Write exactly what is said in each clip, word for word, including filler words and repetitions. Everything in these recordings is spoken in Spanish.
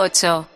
ocho.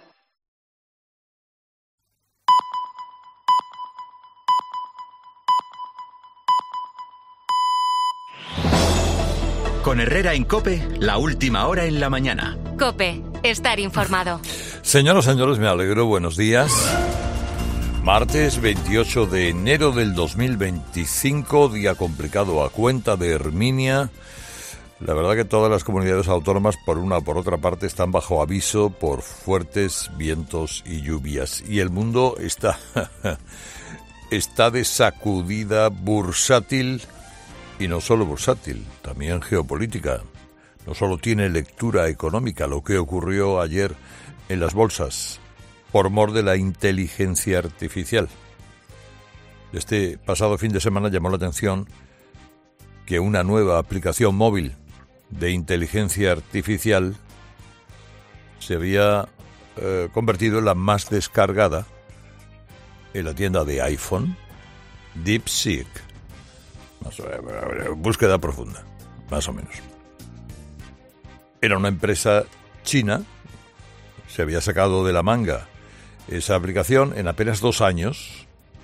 Con Herrera en COPE, la última hora en la mañana. COPE, estar informado. Señoras y señores, me alegro, buenos días. Martes veintiocho de enero del dos mil veinticinco, día complicado a cuenta de Herminia. La verdad que todas las comunidades autónomas, por una o por otra parte, están bajo aviso por fuertes vientos y lluvias. Y el mundo está, está de sacudida bursátil. Y no solo bursátil, también geopolítica. No solo tiene lectura económica lo que ocurrió ayer en las bolsas, por mor de la inteligencia artificial. Este pasado fin de semana llamó la atención que una nueva aplicación móvil de inteligencia artificial se había eh, convertido en la más descargada en la tienda de iPhone, DeepSeek. Búsqueda profunda, más o menos. Era una empresa china, se había sacado de la manga esa aplicación en apenas dos años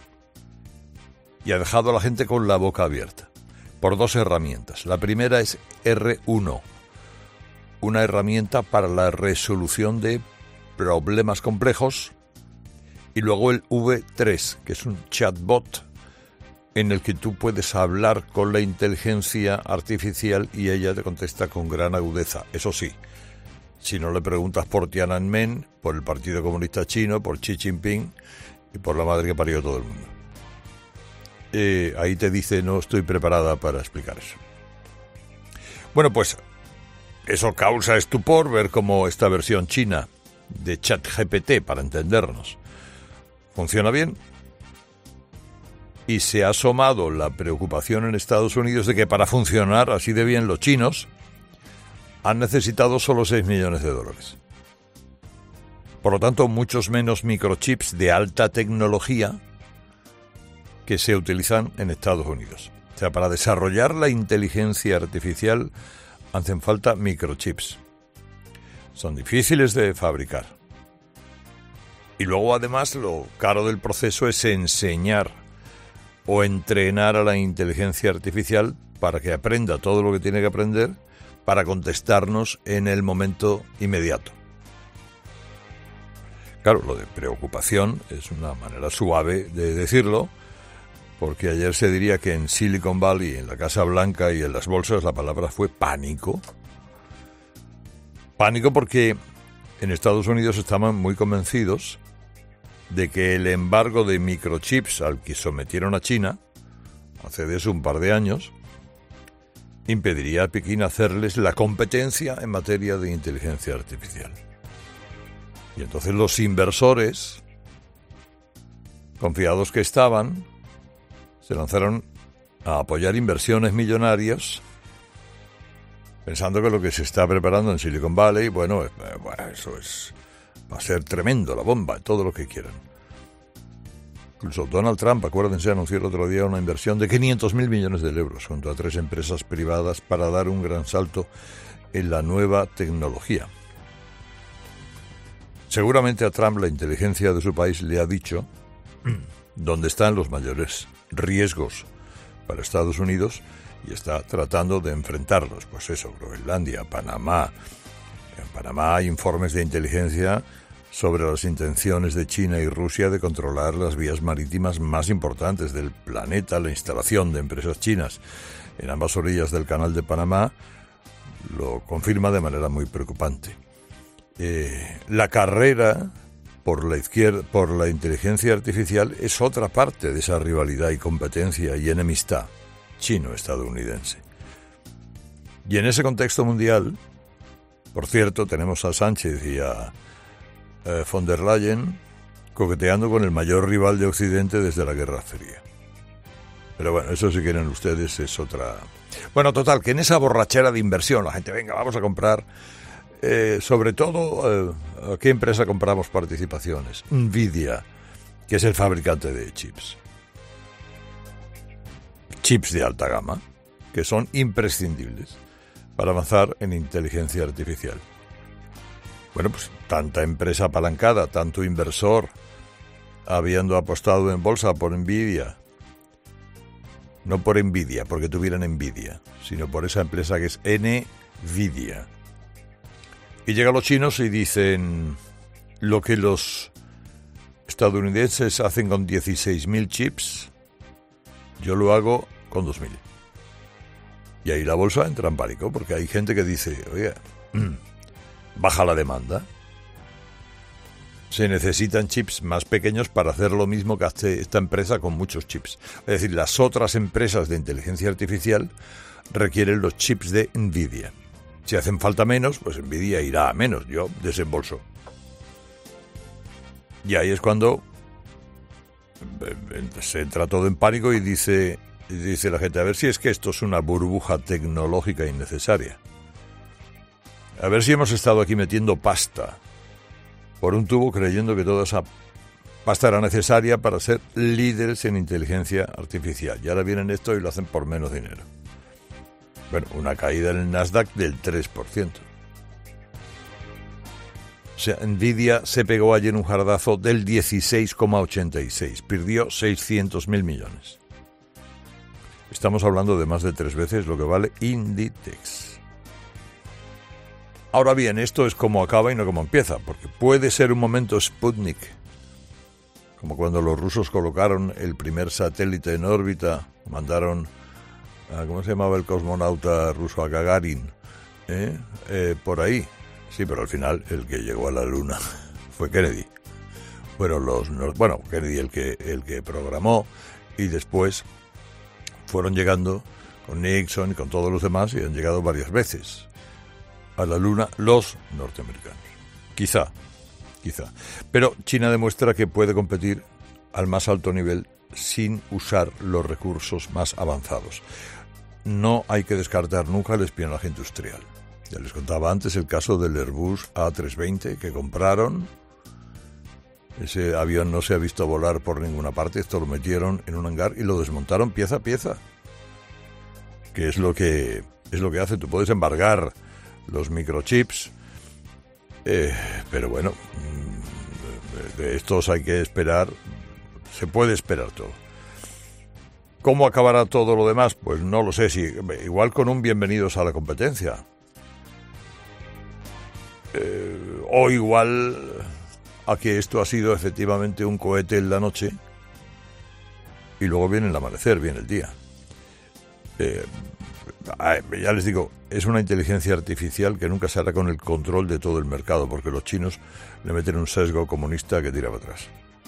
y ha dejado a la gente con la boca abierta por dos herramientas. La primera es erre uno, una herramienta para la resolución de problemas complejos, y luego el ve tres, que es un chatbot en el que tú puedes hablar con la inteligencia artificial y ella te contesta con gran agudeza. Eso sí, si no le preguntas por Tiananmen, por el Partido Comunista Chino, por Xi Jinping y por la madre que parió todo el mundo. Eh, ahí te dice, no estoy preparada para explicar eso. Bueno, pues eso causa estupor ver cómo esta versión china de ChatGPT, para entendernos, funciona bien. Y se ha asomado la preocupación en Estados Unidos de que para funcionar así de bien los chinos han necesitado solo seis millones de dólares. Por lo tanto, muchos menos microchips de alta tecnología que se utilizan en Estados Unidos. O sea, para desarrollar la inteligencia artificial hacen falta microchips. Son difíciles de fabricar. Y luego, además, lo caro del proceso es enseñar o entrenar a la inteligencia artificial para que aprenda todo lo que tiene que aprender para contestarnos en el momento inmediato. Claro, lo de preocupación es una manera suave de decirlo, porque ayer se diría que en Silicon Valley, en la Casa Blanca y en las bolsas, la palabra fue pánico. Pánico porque en Estados Unidos estaban muy convencidos de que el embargo de microchips al que sometieron a China hace de eso un par de años impediría a Pekín hacerles la competencia en materia de inteligencia artificial. Y entonces los inversores, confiados que estaban, se lanzaron a apoyar inversiones millonarias pensando que lo que se está preparando en Silicon Valley, bueno, bueno eso es... va a ser tremendo, la bomba, todo lo que quieran. Incluso Donald Trump, acuérdense, anunció el otro día una inversión de quinientos mil millones de euros junto a tres empresas privadas para dar un gran salto en la nueva tecnología. Seguramente a Trump la inteligencia de su país le ha dicho dónde están los mayores riesgos para Estados Unidos y está tratando de enfrentarlos. Pues eso, Groenlandia, Panamá. En Panamá hay informes de inteligencia sobre las intenciones de China y Rusia de controlar las vías marítimas más importantes del planeta. La instalación de empresas chinas en ambas orillas del Canal de Panamá lo confirma de manera muy preocupante. Eh, la carrera por la izquierda, por la inteligencia artificial es otra parte de esa rivalidad y competencia y enemistad chino-estadounidense. Y en ese contexto mundial, por cierto, tenemos a Sánchez y a eh, von der Leyen coqueteando con el mayor rival de Occidente desde la Guerra Fría. Pero bueno, eso si quieren ustedes es otra... Bueno, total, que en esa borrachera de inversión la gente, venga, vamos a comprar, eh, sobre todo, eh, ¿a qué empresa compramos participaciones? Nvidia, que es el fabricante de chips. Chips de alta gama, que son imprescindibles para avanzar en inteligencia artificial. Bueno, pues tanta empresa apalancada, tanto inversor habiendo apostado en bolsa por Nvidia, no por Nvidia, porque tuvieran envidia, sino por esa empresa que es Nvidia. Y llegan los chinos y dicen lo que los estadounidenses hacen con dieciséis mil chips, yo lo hago con dos mil. Y ahí la bolsa entra en pánico, porque hay gente que dice, oye, baja la demanda. Se necesitan chips más pequeños para hacer lo mismo que hace esta empresa con muchos chips. Es decir, las otras empresas de inteligencia artificial requieren los chips de Nvidia. Si hacen falta menos, pues Nvidia irá a menos. Yo desembolso. Y ahí es cuando se entra todo en pánico y dice, y dice la gente, a ver si es que esto es una burbuja tecnológica innecesaria. A ver si hemos estado aquí metiendo pasta por un tubo creyendo que toda esa pasta era necesaria para ser líderes en inteligencia artificial. Y ahora vienen esto y lo hacen por menos dinero. Bueno, una caída en el Nasdaq del tres por ciento. O sea, Nvidia se pegó ayer un jardazo del dieciséis coma ochenta y seis. Perdió seiscientos mil millones. Estamos hablando de más de tres veces lo que vale Inditex. Ahora bien, esto es como acaba y no como empieza, porque puede ser un momento Sputnik, como cuando los rusos colocaron el primer satélite en órbita, mandaron, a, ¿cómo se llamaba el cosmonauta ruso? A Gagarin, ¿eh? Eh, por ahí. Sí, pero al final el que llegó a la Luna fue Kennedy. Fueron los, bueno, Kennedy el que, el que programó, y después fueron llegando con Nixon y con todos los demás, y han llegado varias veces a la Luna los norteamericanos. Quizá, quizá. Pero China demuestra que puede competir al más alto nivel sin usar los recursos más avanzados. No hay que descartar nunca el espionaje industrial. Ya les contaba antes el caso del Airbus A trescientos veinte que compraron. Ese avión no se ha visto volar por ninguna parte. Esto lo metieron en un hangar y lo desmontaron pieza a pieza. Que es lo que, es lo que hace. Tú puedes embargar los microchips, eh, pero bueno, de estos hay que esperar, se puede esperar todo. ¿Cómo acabará todo lo demás? Pues no lo sé, si igual con un bienvenidos a la competencia, eh, o igual a que esto ha sido efectivamente un cohete en la noche y luego viene el amanecer, viene el día. Eh, ya les digo, es una inteligencia artificial que nunca se hará con el control de todo el mercado, porque los chinos le meten un sesgo comunista que tira para atrás.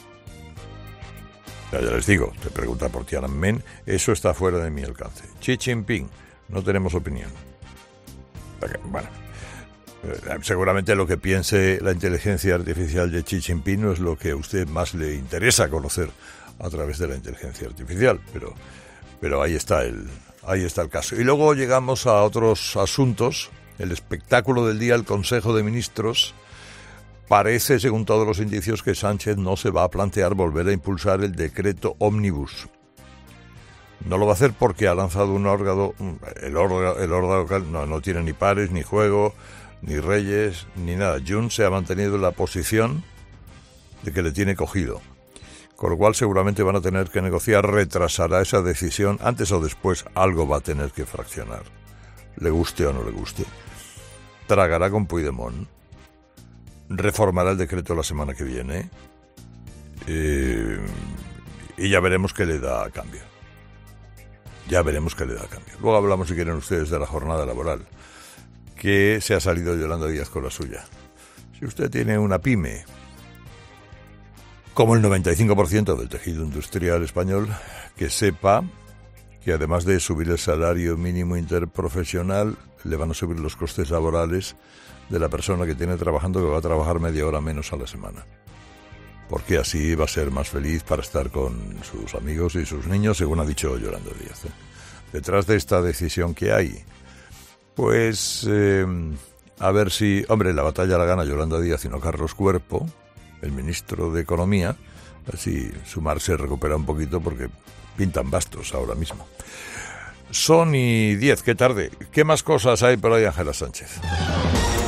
Ya, ya les digo, te pregunta por Tiananmen, eso está fuera de mi alcance. Xi Jinping, no tenemos opinión. Bueno, eh, seguramente lo que piense la inteligencia artificial de Xi Jinping no es lo que a usted más le interesa conocer a través de la inteligencia artificial, pero, pero ahí está el... Ahí está el caso. Y luego llegamos a otros asuntos. El espectáculo del día, el Consejo de Ministros. Parece, según todos los indicios, que Sánchez no se va a plantear volver a impulsar el decreto ómnibus. No lo va a hacer porque ha lanzado un órgano, el órgano, el órgano no, no tiene ni pares, ni juego, ni reyes, ni nada. Junts se ha mantenido en la posición de que le tiene cogido. Con lo cual seguramente van a tener que negociar, retrasará esa decisión, antes o después algo va a tener que fraccionar, le guste o no le guste. Tragará con Puigdemont, reformará el decreto la semana que viene, eh, y ya veremos qué le da a cambio. Ya veremos qué le da a cambio. Luego hablamos, si quieren ustedes, de la jornada laboral, que se ha salido Yolanda Díaz con la suya. Si usted tiene una pyme, como el noventa y cinco por ciento del tejido industrial español, que sepa que además de subir el salario mínimo interprofesional, le van a subir los costes laborales de la persona que tiene trabajando, que va a trabajar media hora menos a la semana. Porque así va a ser más feliz para estar con sus amigos y sus niños, según ha dicho Yolanda Díaz. ¿eh? Detrás de esta decisión que hay, pues eh, a ver si... Hombre, la batalla la gana Yolanda Díaz y no Carlos Cuerpo, el ministro de Economía, así su mar se recupera un poquito porque pintan bastos ahora mismo. Son y diez, qué tarde. ¿Qué más cosas hay por ahí, Ángela Sánchez?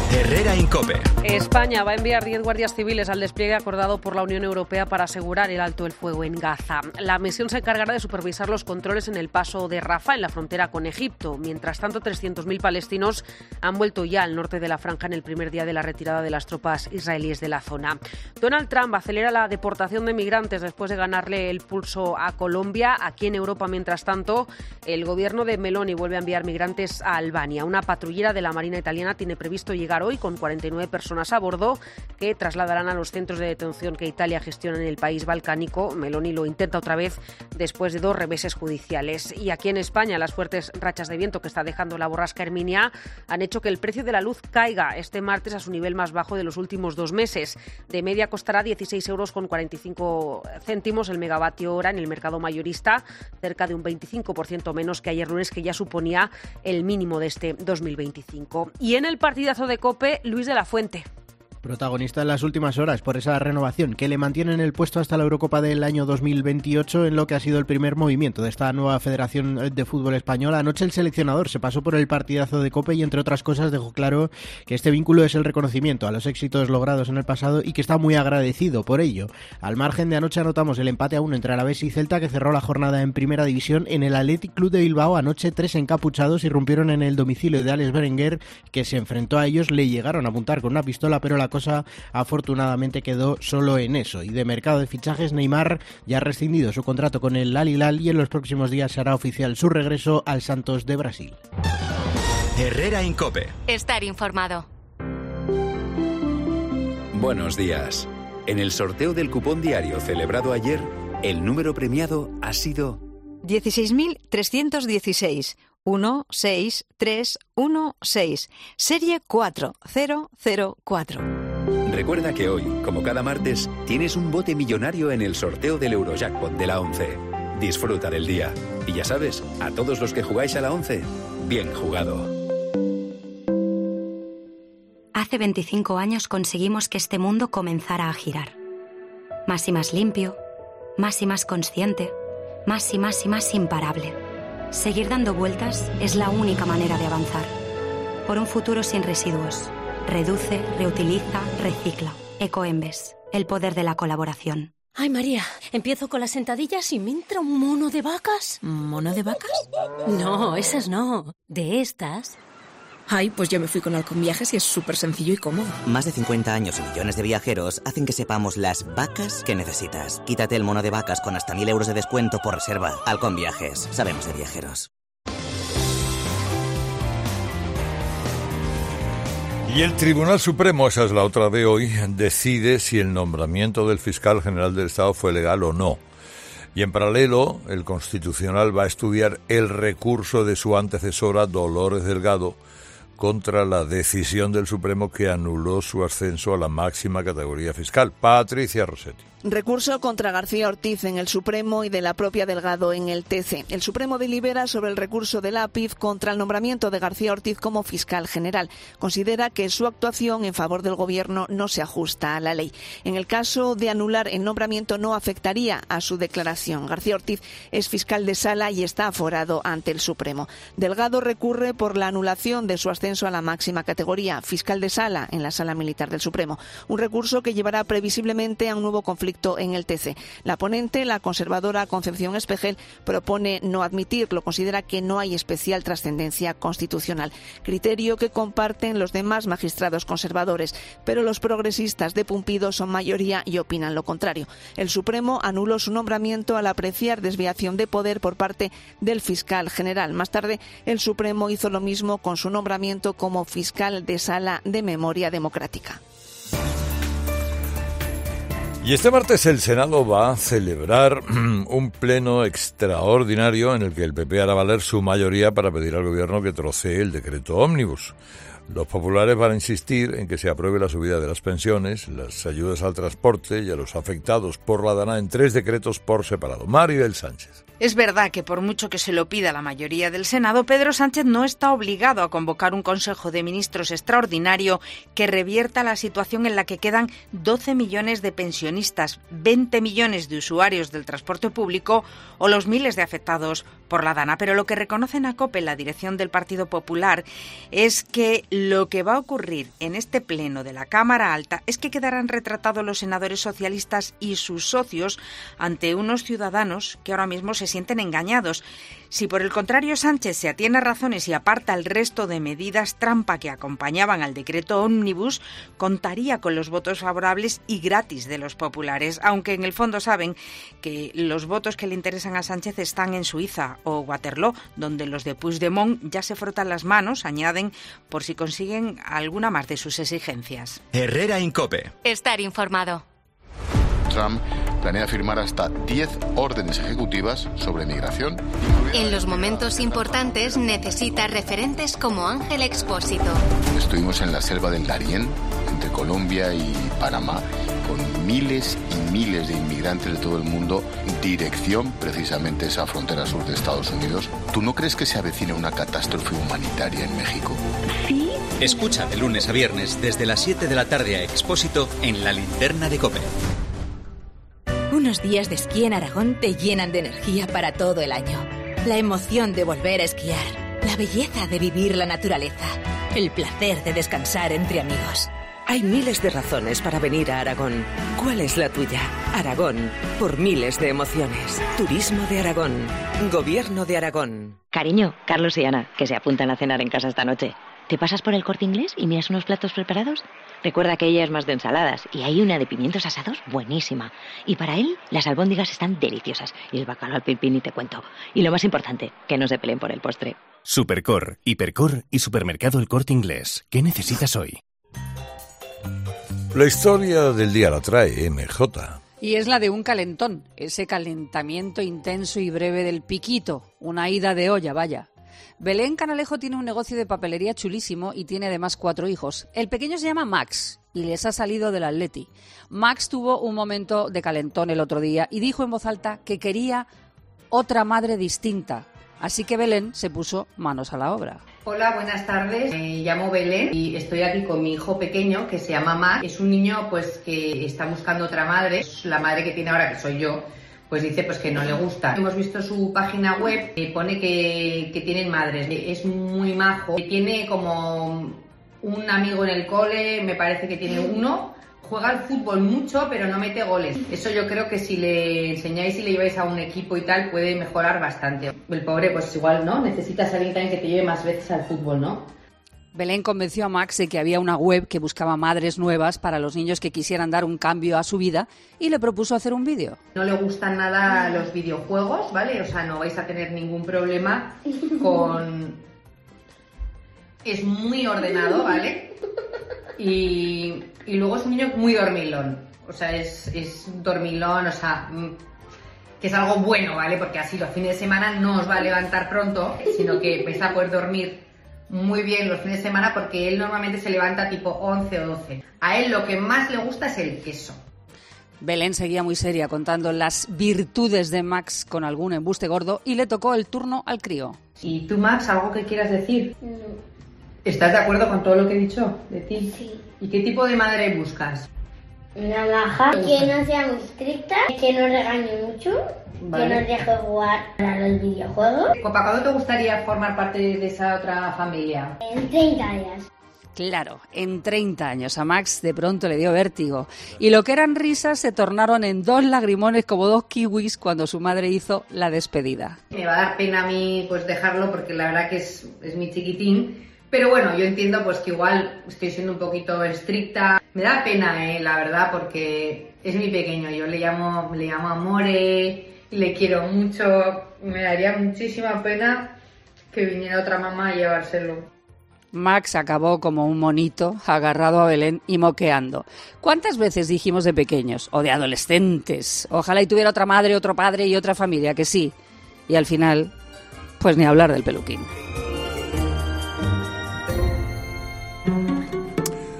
Herrera Incope. España va a enviar diez guardias civiles al despliegue acordado por la Unión Europea para asegurar el alto el fuego en Gaza. La misión se encargará de supervisar los controles en el paso de Rafah, en la frontera con Egipto. Mientras tanto, trescientos mil palestinos han vuelto ya al norte de la franja en el primer día de la retirada de las tropas israelíes de la zona. Donald Trump acelera la deportación de migrantes después de ganarle el pulso a Colombia. Aquí en Europa, mientras tanto, el gobierno de Meloni vuelve a enviar migrantes a Albania. Una patrullera de la Marina italiana tiene previsto llegar hoy con cuarenta y nueve personas a bordo que trasladarán a los centros de detención que Italia gestiona en el país balcánico. Meloni lo intenta otra vez después de dos reveses judiciales. Y aquí en España, las fuertes rachas de viento que está dejando la borrasca Herminia han hecho que el precio de la luz caiga este martes a su nivel más bajo de los últimos dos meses. De media costará dieciséis euros con cuarenta y cinco céntimos el megavatio hora en el mercado mayorista, cerca de un veinticinco por ciento menos que ayer lunes, que ya suponía el mínimo de este dos mil veinticinco. Y en el partidazo de COPE, Luis de la Fuente. Protagonista en las últimas horas por esa renovación que le mantiene en el puesto hasta la Eurocopa del año dos mil veintiocho, en lo que ha sido el primer movimiento de esta nueva Federación de Fútbol Española. Anoche el seleccionador se pasó por el partidazo de COPE y, entre otras cosas, dejó claro que este vínculo es el reconocimiento a los éxitos logrados en el pasado y que está muy agradecido por ello. Al margen de anoche, anotamos el empate a uno entre Alavés y Celta, que cerró la jornada en Primera División. En el Athletic Club de Bilbao, anoche tres encapuchados irrumpieron en el domicilio de Alex Berenguer, que se enfrentó a ellos. Le llegaron a apuntar con una pistola, pero la cosa afortunadamente quedó solo en eso. Y de mercado de fichajes, Neymar ya ha rescindido su contrato con el Al Hilal y en los próximos días se hará oficial su regreso al Santos de Brasil. Herrera Incope. Estar informado. Buenos días. En el sorteo del cupón diario celebrado ayer, el número premiado ha sido dieciséis mil trescientos dieciséis. uno seis tres uno seis, serie cuatro cero cero cuatro. Recuerda que hoy, como cada martes, tienes un bote millonario en el sorteo del Eurojackpot de la ONCE. Disfruta del día. Y ya sabes, a todos los que jugáis a la ONCE, bien jugado. Hace veinticinco años conseguimos que este mundo comenzara a girar. Más y más limpio, más y más consciente, más y más y más imparable. Seguir dando vueltas es la única manera de avanzar. Por un futuro sin residuos. Reduce, reutiliza, recicla. Ecoembes, el poder de la colaboración. Ay, María, empiezo con las sentadillas y me entra un mono de vacas. ¿Mono de vacas? No, esas no. De estas. Ay, pues yo me fui con Halcón Viajes y es súper sencillo y cómodo. Más de cincuenta años y millones de viajeros hacen que sepamos las vacas que necesitas. Quítate el mono de vacas con hasta mil euros de descuento por reserva. Halcón Viajes. Sabemos de viajeros. Y el Tribunal Supremo, esa es la otra de hoy, decide si el nombramiento del fiscal general del Estado fue legal o no. Y en paralelo, el Constitucional va a estudiar el recurso de su antecesora, Dolores Delgado, contra la decisión del Supremo que anuló su ascenso a la máxima categoría fiscal. Patricia Rossetti. Recurso contra García Ortiz en el Supremo y de la propia Delgado en el T C. El Supremo delibera sobre el recurso de la A P I F contra el nombramiento de García Ortiz como fiscal general. Considera que su actuación en favor del Gobierno no se ajusta a la ley. En el caso de anular el nombramiento no afectaría a su declaración. García Ortiz es fiscal de sala y está aforado ante el Supremo. Delgado recurre por la anulación de su ascenso a la máxima categoría, fiscal de sala en la Sala Militar del Supremo. Un recurso que llevará previsiblemente a un nuevo conflicto en el T C. La ponente, la conservadora Concepción Espejel, propone no admitirlo. Considera que no hay especial trascendencia constitucional. Criterio que comparten los demás magistrados conservadores, pero los progresistas de Pumpido son mayoría y opinan lo contrario. El Supremo anuló su nombramiento al apreciar desviación de poder por parte del fiscal general. Más tarde, el Supremo hizo lo mismo con su nombramiento como fiscal de sala de memoria democrática. Y este martes el Senado va a celebrar un pleno extraordinario en el que el P P hará valer su mayoría para pedir al Gobierno que trocee el decreto ómnibus. Los populares van a insistir en que se apruebe la subida de las pensiones, las ayudas al transporte y a los afectados por la Dana en tres decretos por separado. Maribel Sánchez. Es verdad que por mucho que se lo pida la mayoría del Senado, Pedro Sánchez no está obligado a convocar un Consejo de Ministros extraordinario que revierta la situación en la que quedan doce millones de pensionistas, veinte millones de usuarios del transporte público o los miles de afectados por la Dana. Pero lo que reconocen a COPE, la dirección del Partido Popular, es que lo que va a ocurrir en este pleno de la Cámara Alta es que quedarán retratados los senadores socialistas y sus socios ante unos ciudadanos que ahora mismo se sienten engañados. Si por el contrario Sánchez se atiene a razones y aparta el resto de medidas trampa que acompañaban al decreto ómnibus, contaría con los votos favorables y gratis de los populares, aunque en el fondo saben que los votos que le interesan a Sánchez están en Suiza o Waterloo, donde los de Puigdemont ya se frotan las manos, añaden, por si consiguen alguna más de sus exigencias. Herrera Incope. Estar informado. Trump planea firmar hasta diez órdenes ejecutivas sobre migración. En los momentos importantes necesita referentes como Ángel Expósito. Estuvimos en la selva del Darién, entre Colombia y Panamá, con miles y miles de inmigrantes de todo el mundo, dirección precisamente esa frontera sur de Estados Unidos. ¿Tú no crees que se avecina una catástrofe humanitaria en México? Sí. Escucha de lunes a viernes desde las siete de la tarde a Expósito en La Linterna de COPE. Unos días de esquí en Aragón te llenan de energía para todo el año. La emoción de volver a esquiar, la belleza de vivir la naturaleza, el placer de descansar entre amigos. Hay miles de razones para venir a Aragón. ¿Cuál es la tuya? Aragón, por miles de emociones. Turismo de Aragón. Gobierno de Aragón. Cariño, Carlos y Ana, que se apuntan a cenar en casa esta noche. ¿Te pasas por el Corte Inglés y miras unos platos preparados? Recuerda que ella es más de ensaladas y hay una de pimientos asados buenísima. Y para él, las albóndigas están deliciosas y el bacalao al pil pil ni te cuento. Y lo más importante, que no se peleen por el postre. Supercor, Hipercor y Supermercado El Corte Inglés. ¿Qué necesitas hoy? La historia del día la trae M J. Y es la de un calentón, ese calentamiento intenso y breve del piquito, una ida de olla, vaya. Belén Canalejo tiene un negocio de papelería chulísimo y tiene además cuatro hijos. El pequeño se llama Max y les ha salido del Atleti. Max tuvo un momento de calentón el otro día y dijo en voz alta que quería otra madre distinta. Así que Belén se puso manos a la obra. Hola, buenas tardes. Me llamo Belén y estoy aquí con mi hijo pequeño que se llama Max. Es un niño pues que está buscando otra madre. La madre que tiene ahora, que soy yo, pues dice pues que no le gusta. Hemos visto su página web, eh, pone que, que tienen madres. Es muy majo. Tiene como un amigo en el cole, me parece que tiene uno. Juega al fútbol mucho, pero no mete goles. Eso yo creo que si le enseñáis y le lleváis a un equipo y tal, puede mejorar bastante. El pobre, pues igual, ¿no? Necesitas a alguien también que te lleve más veces al fútbol, ¿no? Belén convenció a Max de que había una web que buscaba madres nuevas para los niños que quisieran dar un cambio a su vida y le propuso hacer un vídeo. No le gustan nada los videojuegos, ¿vale? O sea, no vais a tener ningún problema con... Es muy ordenado, ¿vale? Y, y luego es un niño muy dormilón. O sea, es, es dormilón, o sea... que es algo bueno, ¿vale? Porque así los fines de semana no os va a levantar pronto, sino que vais a poder dormir muy bien los fines de semana porque él normalmente se levanta tipo once o doce. A él lo que más le gusta es el queso. Belén seguía muy seria contando las virtudes de Max con algún embuste gordo y le tocó el turno al crío. ¿Y tú, Max, algo que quieras decir? No. ¿Estás de acuerdo con todo lo que he dicho de ti? Sí. ¿Y qué tipo de madre buscas? Una maja, que no sea muy estricta, que no regañe mucho, vale, que nos deje jugar a los videojuegos. ¿Para cuándo te gustaría formar parte de esa otra familia? En treinta años. Claro, en treinta años a Max de pronto le dio vértigo. Y lo que eran risas se tornaron en dos lagrimones como dos kiwis cuando su madre hizo la despedida. Me va a dar pena a mí pues dejarlo porque la verdad que es, es mi chiquitín. Pero bueno, yo entiendo pues que igual estoy siendo un poquito estricta. Me da pena, eh, la verdad, porque es mi pequeño. Yo le llamo, le llamo Amore y le quiero mucho. Me daría muchísima pena que viniera otra mamá a llevárselo. Max acabó como un monito agarrado a Belén y moqueando. ¿Cuántas veces dijimos de pequeños o de adolescentes? Ojalá y tuviera otra madre, otro padre y otra familia, que sí. Y al final, pues ni hablar del peluquín.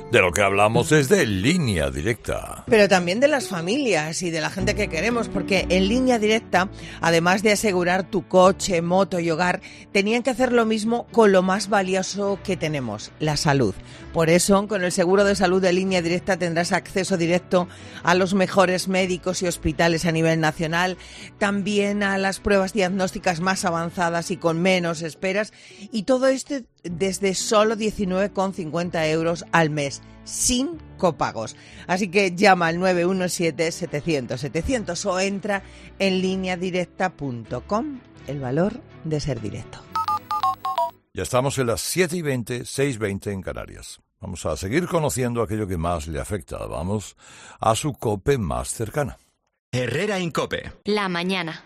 De lo que hablamos es de Línea Directa. Pero también de las familias y de la gente que queremos, porque en Línea Directa, además de asegurar tu coche, moto y hogar, tenían que hacer lo mismo con lo más valioso que tenemos, la salud. Por eso, con el seguro de salud de Línea Directa tendrás acceso directo a los mejores médicos y hospitales a nivel nacional, también a las pruebas diagnósticas más avanzadas y con menos esperas, y todo esto desde solo diecinueve con cincuenta euros al mes, sin copagos. Así que llama al nueve uno siete, setecientos, setecientos o entra en línea directa punto com. El valor de ser directo. Ya estamos en las siete y veinte, seis y veinte en Canarias. Vamos a seguir conociendo aquello que más le afecta. Vamos a su COPE más cercana. Herrera en COPE. La mañana.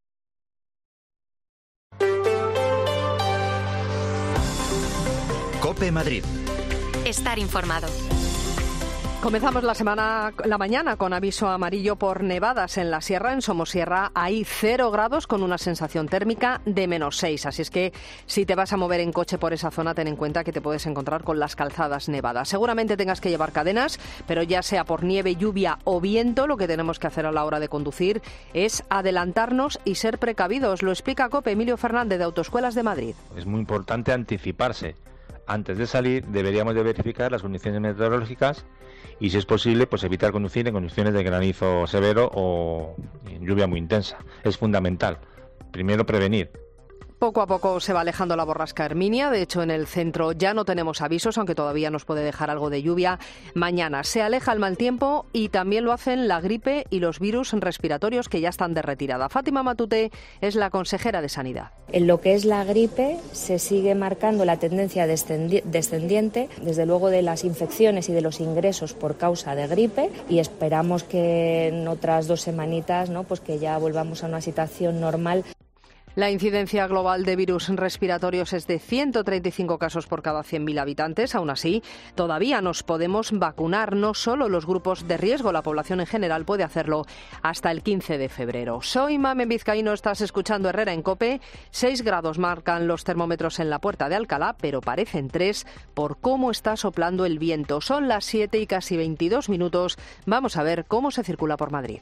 COPE Madrid. Estar informado. Comenzamos la semana, la mañana con aviso amarillo por nevadas en la sierra. En Somosierra hay cero grados con una sensación térmica de menos seis. Así es que si te vas a mover en coche por esa zona, ten en cuenta que te puedes encontrar con las calzadas nevadas. Seguramente tengas que llevar cadenas, pero ya sea por nieve, lluvia o viento, lo que tenemos que hacer a la hora de conducir es adelantarnos y ser precavidos. Lo explica COPE Emilio Fernández de Autoescuelas de Madrid. Es muy importante anticiparse. Antes de salir deberíamos de verificar las condiciones meteorológicas y, si es posible, pues evitar conducir en condiciones de granizo severo o en lluvia muy intensa. Es fundamental. Primero, prevenir. Poco a poco se va alejando la borrasca Herminia. De hecho, en el centro ya no tenemos avisos, aunque todavía nos puede dejar algo de lluvia. Mañana se aleja el mal tiempo y también lo hacen la gripe y los virus respiratorios, que ya están de retirada. Fátima Matute es la consejera de Sanidad. En lo que es la gripe se sigue marcando la tendencia descendi- descendiente, desde luego, de las infecciones y de los ingresos por causa de gripe, y esperamos que en otras dos semanitas, ¿no?, pues que ya volvamos a una situación normal. La incidencia global de virus respiratorios es de ciento treinta y cinco casos por cada cien mil habitantes. Aún así, todavía nos podemos vacunar, no solo los grupos de riesgo, la población en general puede hacerlo hasta el quince de febrero. Soy Mamen Vizcaíno, estás escuchando Herrera en COPE. Seis grados marcan los termómetros en la Puerta de Alcalá, pero parecen tres por cómo está soplando el viento. Son las siete y casi veintidós minutos. Vamos a ver cómo se circula por Madrid.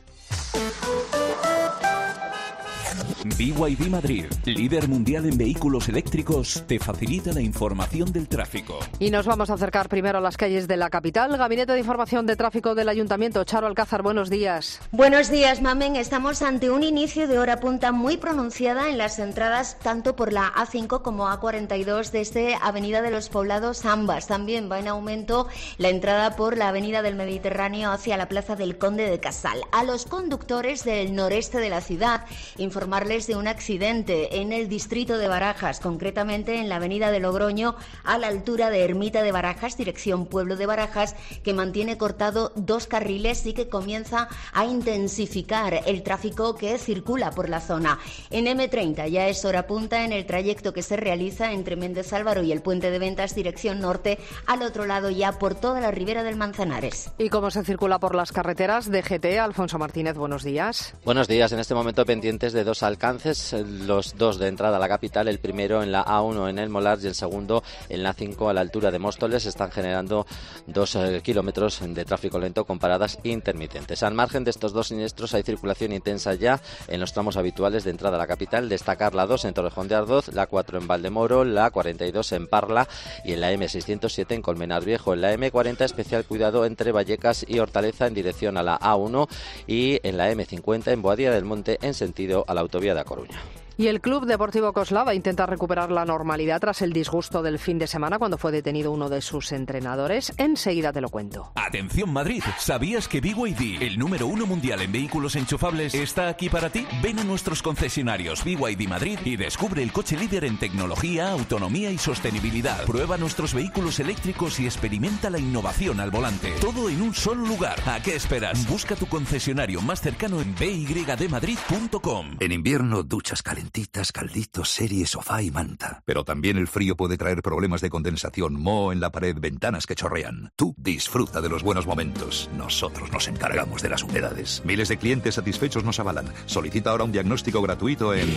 B Y D Madrid, líder mundial en vehículos eléctricos, te facilita la información del tráfico. Y nos vamos a acercar primero a las calles de la capital. Gabinete de Información de Tráfico del Ayuntamiento. Charo Alcázar, buenos días. Buenos días, Mamen. Estamos ante un inicio de hora punta muy pronunciada en las entradas tanto por la A cinco como A cuarenta y dos desde Avenida de los Poblados, ambas. También va en aumento la entrada por la Avenida del Mediterráneo hacia la Plaza del Conde de Casal. A los conductores del noreste de la ciudad, informarles de un accidente en el distrito de Barajas, concretamente en la avenida de Logroño, a la altura de Ermita de Barajas, dirección Pueblo de Barajas, que mantiene cortado dos carriles y que comienza a intensificar el tráfico que circula por la zona. En eme treinta ya es hora punta en el trayecto que se realiza entre Méndez Álvaro y el Puente de Ventas, dirección norte, al otro lado ya por toda la ribera del Manzanares. ¿Y cómo se circula por las carreteras? D G T, Alfonso Martínez, buenos días. Buenos días, en este momento pendientes de dos alcances, los dos de entrada a la capital, el primero en la A uno en el Molar y el segundo en la A cinco a la altura de Móstoles. Están generando dos eh, kilómetros de tráfico lento con paradas intermitentes. Al margen de estos dos siniestros hay circulación intensa ya en los tramos habituales de entrada a la capital. Destacar la dos en Torrejón de Ardoz, la cuatro en Valdemoro, la cuarenta y dos en Parla y en la eme seiscientos siete en Colmenar Viejo. En la eme cuarenta especial cuidado entre Vallecas y Hortaleza en dirección a la A uno y en la eme cincuenta en Boadilla del Monte en sentido a la autovía de A Coruña. Y el Club Deportivo Coslada intenta recuperar la normalidad tras el disgusto del fin de semana cuando fue detenido uno de sus entrenadores. Enseguida te lo cuento. Atención Madrid, ¿sabías que B Y D, el número uno mundial en vehículos enchufables, está aquí para ti? Ven a nuestros concesionarios B Y D Madrid y descubre el coche líder en tecnología, autonomía y sostenibilidad. Prueba nuestros vehículos eléctricos y experimenta la innovación al volante. Todo en un solo lugar. ¿A qué esperas? Busca tu concesionario más cercano en b y d madrid punto com. En invierno, duchas calentitas, calditos, serie, sofá y manta. Pero también el frío puede traer problemas de condensación, moho en la pared, ventanas que chorrean. Tú disfruta de los buenos momentos. Nosotros nos encargamos de las humedades. Miles de clientes satisfechos nos avalan. Solicita ahora un diagnóstico gratuito en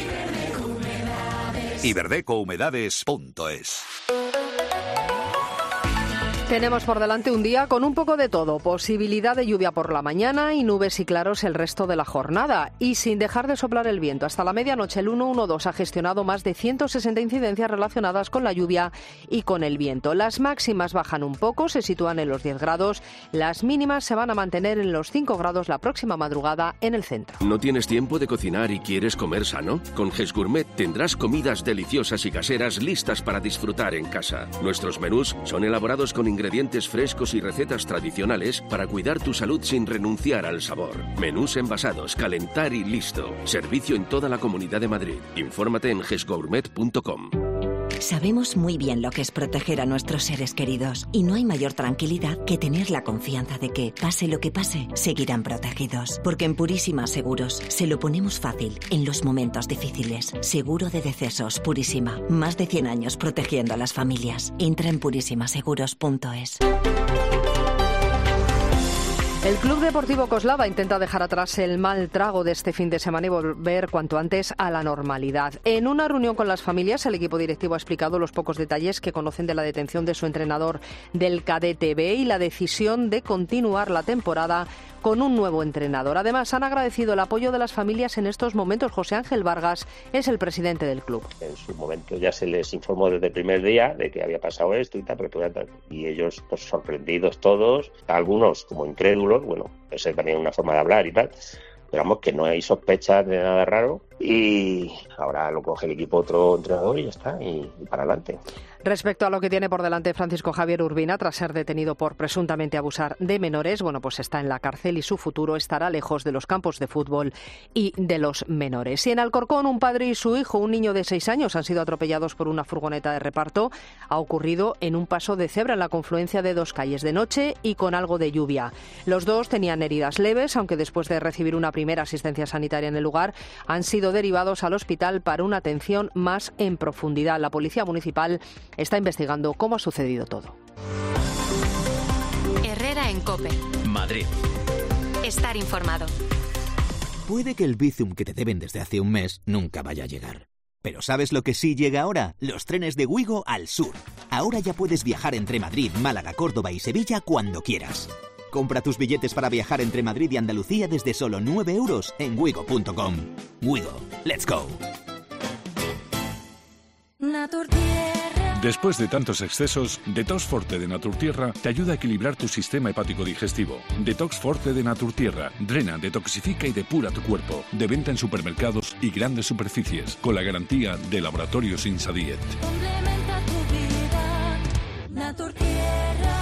iberdeco humedades punto es. Tenemos por delante un día con un poco de todo, posibilidad de lluvia por la mañana y nubes y claros el resto de la jornada. Y sin dejar de soplar el viento, hasta la medianoche el ciento doce ha gestionado más de ciento sesenta incidencias relacionadas con la lluvia y con el viento. Las máximas bajan un poco, se sitúan en los diez grados, las mínimas se van a mantener en los cinco grados la próxima madrugada en el centro. ¿No tienes tiempo de cocinar y quieres comer sano? Con Ges Gourmet tendrás comidas deliciosas y caseras listas para disfrutar en casa. Nuestros menús son elaborados con ingredientes frescos y recetas tradicionales para cuidar tu salud sin renunciar al sabor. Menús envasados, calentar y listo. Servicio en toda la Comunidad de Madrid. Infórmate en ges gourmet punto com. Sabemos muy bien lo que es proteger a nuestros seres queridos y no hay mayor tranquilidad que tener la confianza de que, pase lo que pase, seguirán protegidos. Porque en Purísima Seguros se lo ponemos fácil en los momentos difíciles. Seguro de decesos Purísima. Más de cien años protegiendo a las familias. Entra en purísima seguros punto es. El Club Deportivo Coslada intenta dejar atrás el mal trago de este fin de semana y volver cuanto antes a la normalidad. En una reunión con las familias, el equipo directivo ha explicado los pocos detalles que conocen de la detención de su entrenador del Cadete B y la decisión de continuar la temporada con un nuevo entrenador. Además, han agradecido el apoyo de las familias en estos momentos. José Ángel Vargas es el presidente del club. En su momento ya se les informó desde el primer día de que había pasado esto y tal, y ellos pues sorprendidos todos, algunos como incrédulos, bueno, esa es también una forma de hablar y tal, pero vamos, que no hay sospechas de nada raro y ahora lo coge el equipo otro entrenador y ya está, y, y para adelante. Respecto a lo que tiene por delante Francisco Javier Urbina, tras ser detenido por presuntamente abusar de menores, bueno, pues está en la cárcel y su futuro estará lejos de los campos de fútbol y de los menores. Y en Alcorcón, un padre y su hijo, un niño de seis años, han sido atropellados por una furgoneta de reparto. Ha ocurrido en un paso de cebra en la confluencia de dos calles de noche y con algo de lluvia. Los dos tenían heridas leves, aunque después de recibir una primera asistencia sanitaria en el lugar, han sido derivados al hospital para una atención más en profundidad. La Policía Municipal está investigando cómo ha sucedido todo. Herrera en COPE. Madrid. Estar informado. Puede que el Bizum que te deben desde hace un mes nunca vaya a llegar. Pero ¿sabes lo que sí llega ahora? Los trenes de Wigo al sur. Ahora ya puedes viajar entre Madrid, Málaga, Córdoba y Sevilla cuando quieras. Compra tus billetes para viajar entre Madrid y Andalucía desde solo nueve euros en wigo punto com. Wigo, let's go. Después de tantos excesos, Detox Forte de Naturtierra te ayuda a equilibrar tu sistema hepático digestivo. Detox Forte de Naturtierra drena, detoxifica y depura tu cuerpo. De venta en supermercados y grandes superficies, con la garantía de Laboratorios Insadiet. Complementa tu vida, Naturtierra.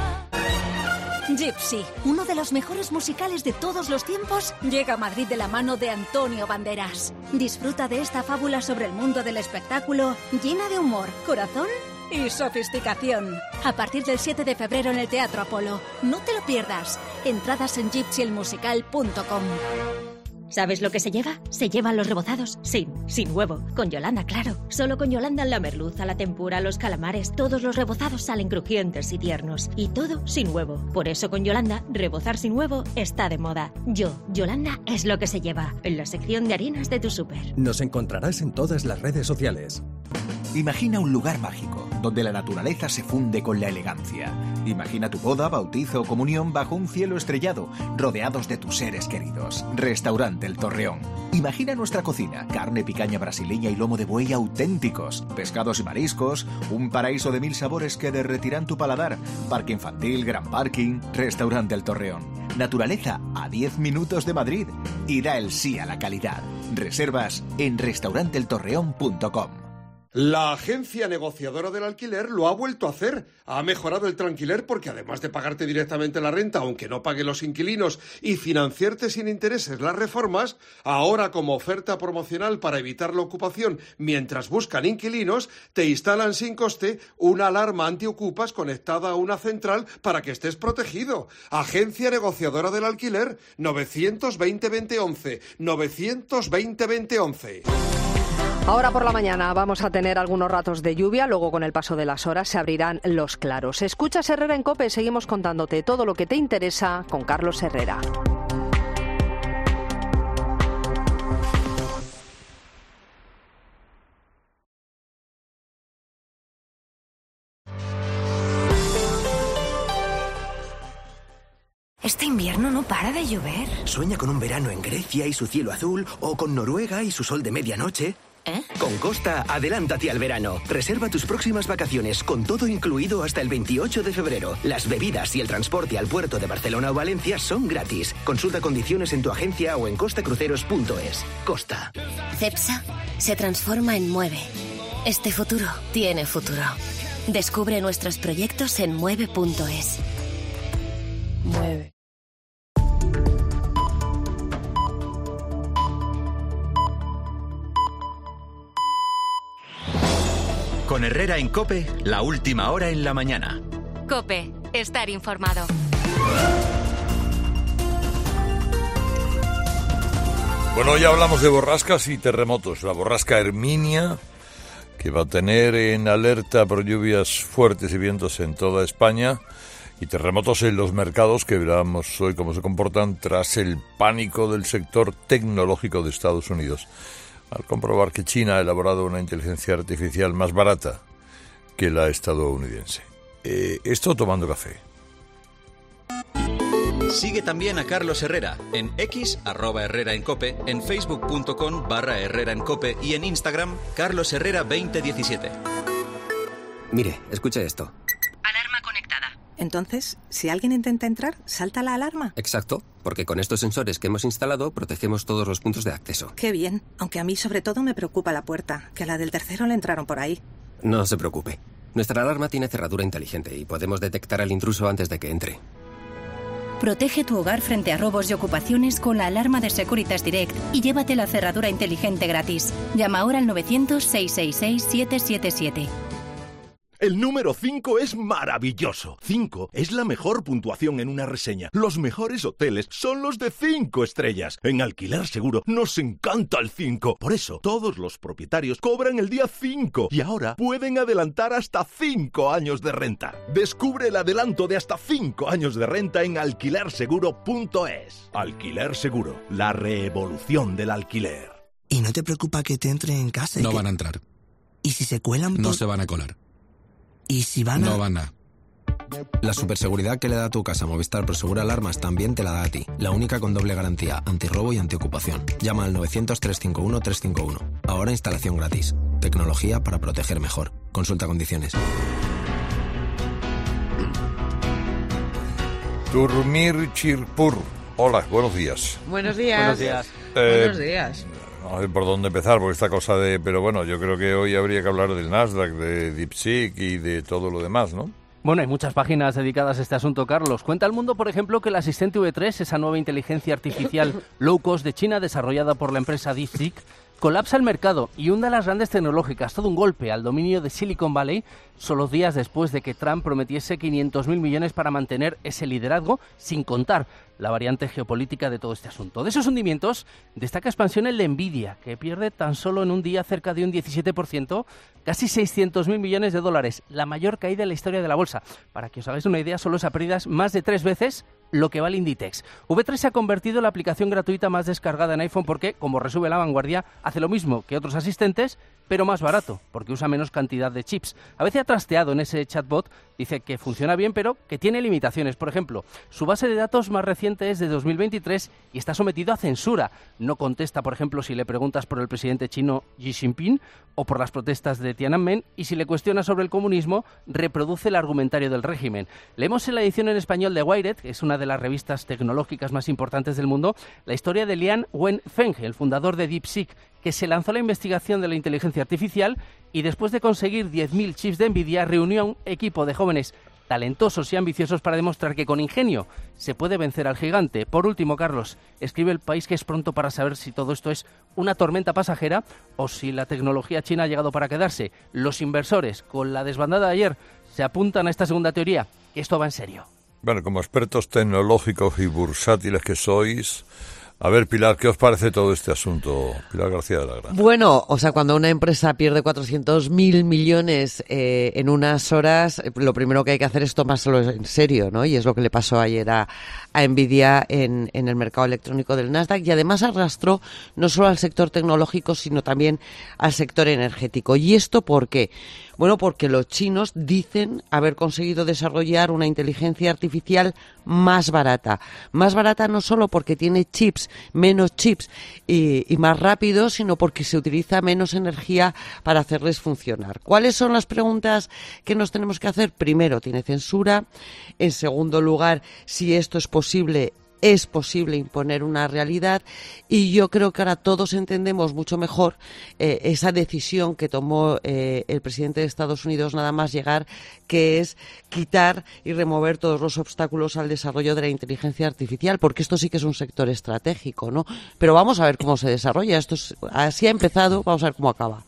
Gypsy, uno de los mejores musicales de todos los tiempos, llega a Madrid de la mano de Antonio Banderas. Disfruta de esta fábula sobre el mundo del espectáculo, llena de humor, corazón y sofisticación. A partir del siete de febrero en el Teatro Apolo. No te lo pierdas. Entradas en gypsy el musical punto com. ¿Sabes lo que se lleva? Se llevan los rebozados, sin, sin huevo. Con Yolanda, claro. Solo con Yolanda la merluza, la tempura, los calamares, todos los rebozados salen crujientes y tiernos. Y todo sin huevo. Por eso con Yolanda, rebozar sin huevo está de moda. Yo, Yolanda, es lo que se lleva. En la sección de harinas de tu súper. Nos encontrarás en todas las redes sociales. Imagina un lugar mágico, donde la naturaleza se funde con la elegancia. Imagina tu boda, bautizo o comunión bajo un cielo estrellado, rodeados de tus seres queridos. Restaurante El Torreón. Imagina nuestra cocina, carne, picaña brasileña y lomo de buey auténticos, pescados y mariscos, un paraíso de mil sabores que derretirán tu paladar, parque infantil, gran parking. Restaurante El Torreón. Naturaleza a diez minutos de Madrid y da el sí a la calidad. Reservas en restaurante el torreón punto com. La agencia negociadora del alquiler lo ha vuelto a hacer. Ha mejorado el tranquiler porque además de pagarte directamente la renta, aunque no paguen los inquilinos, y financiarte sin intereses las reformas, ahora como oferta promocional para evitar la ocupación mientras buscan inquilinos, te instalan sin coste una alarma antiocupas conectada a una central para que estés protegido. Agencia negociadora del alquiler, novecientos veinte veinte once, novecientos veinte veinte once. Ahora por la mañana vamos a tener algunos ratos de lluvia, luego con el paso de las horas se abrirán los claros. Escuchas Herrera en COPE, seguimos contándote todo lo que te interesa con Carlos Herrera. para de llover. Sueña con un verano en Grecia y su cielo azul, o con Noruega y su sol de medianoche. ¿Eh? Con Costa, adelántate al verano. Reserva tus próximas vacaciones con todo incluido hasta el veintiocho de febrero. Las bebidas y el transporte al puerto de Barcelona o Valencia son gratis. Consulta condiciones en tu agencia o en costa cruceros punto es. Costa. Cepsa se transforma en Mueve. Este futuro tiene futuro. Descubre nuestros proyectos en mueve punto es. Mueve. Con Herrera en COPE, la última hora en la mañana. COPE, estar informado. Bueno, ya hablamos de borrascas y terremotos. La borrasca Herminia, que va a tener en alerta por lluvias fuertes y vientos en toda España, y terremotos en los mercados, que veremos hoy cómo se comportan tras el pánico del sector tecnológico de Estados Unidos, al comprobar que China ha elaborado una inteligencia artificial más barata que la estadounidense. Eh, esto tomando café. Sigue también a Carlos Herrera en X, arroba Herrera en Cope, en facebook punto com barra Herrera en Cope y en Instagram, Carlos Herrera veinte diecisiete. Mire, escuche esto. Alarma conectada. Entonces, si alguien intenta entrar, ¿salta la alarma? Exacto, porque con estos sensores que hemos instalado protegemos todos los puntos de acceso. Qué bien, aunque a mí sobre todo me preocupa la puerta, que a la del tercero le entraron por ahí. No se preocupe. Nuestra alarma tiene cerradura inteligente y podemos detectar al intruso antes de que entre. Protege tu hogar frente a robos y ocupaciones con la alarma de Securitas Direct y llévate la cerradura inteligente gratis. Llama ahora al novecientos, seiscientos sesenta y seis, siete siete siete. El número cinco es maravilloso. cinco es la mejor puntuación en una reseña. Los mejores hoteles son los de cinco estrellas. En Alquiler Seguro nos encanta el cinco. Por eso, todos los propietarios cobran el día cinco y ahora pueden adelantar hasta cinco años de renta. Descubre el adelanto de hasta cinco años de renta en alquiler seguro punto es. Alquiler Seguro, la revolución del alquiler. ¿Y no te preocupa que te entre en casa? No que... van a entrar. ¿Y si se cuelan? Por... No se van a colar. ¿Y si van a...? No van a. La superseguridad que le da a tu casa Movistar Prosegur Alarmas también te la da a ti. La única con doble garantía, antirrobo y antiocupación. Llama al novecientos, trescientos cincuenta y uno, trescientos cincuenta y uno. Ahora instalación gratis. Tecnología para proteger mejor. Consulta condiciones. Turmir Chirpur. Hola, buenos días. Buenos días. Buenos días. Eh, Buenos días. No sé por dónde empezar, porque esta cosa de... Pero bueno, yo creo que hoy habría que hablar del Nasdaq, de DeepSeek y de todo lo demás, ¿no? Bueno, hay muchas páginas dedicadas a este asunto, Carlos. Cuenta El Mundo, por ejemplo, que el asistente V tres, esa nueva inteligencia artificial low cost de China desarrollada por la empresa DeepSeek, colapsa el mercado y hunde a las grandes tecnológicas. Todo un golpe al dominio de Silicon Valley, solo días después de que Trump prometiese quinientos mil millones para mantener ese liderazgo, sin contar la variante geopolítica de todo este asunto. De esos hundimientos destaca expansión el de Nvidia, que pierde tan solo en un día cerca de un diecisiete por ciento, casi seiscientos mil millones de dólares, la mayor caída en la historia de la bolsa. Para que os hagáis una idea, solo esa pérdida es más de tres veces lo que vale Inditex. V tres se ha convertido en la aplicación gratuita más descargada en iPhone porque, como resume La Vanguardia, hace lo mismo que otros asistentes, pero más barato, porque usa menos cantidad de chips. A veces ha trasteado en ese chatbot, dice que funciona bien, pero que tiene limitaciones. Por ejemplo, su base de datos más reciente es de dos mil veintitrés y está sometido a censura. No contesta, por ejemplo, si le preguntas por el presidente chino Xi Jinping o por las protestas de Tiananmen, y si le cuestionas sobre el comunismo, reproduce el argumentario del régimen. Leemos en la edición en español de Wired, que es una de las revistas tecnológicas más importantes del mundo, la historia de Lian Wenfeng, el fundador de DeepSeek, que se lanzó a la investigación de la inteligencia artificial y después de conseguir diez mil chips de Nvidia reunió a un equipo de jóvenes talentosos y ambiciosos para demostrar que con ingenio se puede vencer al gigante. Por último, Carlos, escribe El País que es pronto para saber si todo esto es una tormenta pasajera o si la tecnología china ha llegado para quedarse. Los inversores, con la desbandada de ayer, se apuntan a esta segunda teoría, que esto va en serio. Bueno, como expertos tecnológicos y bursátiles que sois... A ver, Pilar, ¿qué os parece todo este asunto? Pilar García de la Granja. Bueno, o sea, cuando una empresa pierde cuatrocientos mil millones eh, en unas horas, lo primero que hay que hacer es tomárselo en serio, ¿no? Y es lo que le pasó ayer a, a Nvidia en, en el mercado electrónico del Nasdaq, y además arrastró no solo al sector tecnológico, sino también al sector energético. ¿Y esto por qué? Bueno, porque los chinos dicen haber conseguido desarrollar una inteligencia artificial más barata. Más barata no solo porque tiene chips, menos chips y, y más rápido, sino porque se utiliza menos energía para hacerles funcionar. ¿Cuáles son las preguntas que nos tenemos que hacer? Primero, ¿tiene censura? En segundo lugar, si esto es posible, es posible imponer una realidad, y yo creo que ahora todos entendemos mucho mejor eh, esa decisión que tomó eh, el presidente de Estados Unidos nada más llegar, que es quitar y remover todos los obstáculos al desarrollo de la inteligencia artificial, porque esto sí que es un sector estratégico, ¿no? Pero vamos a ver cómo se desarrolla. Esto es, así ha empezado, vamos a ver cómo acaba.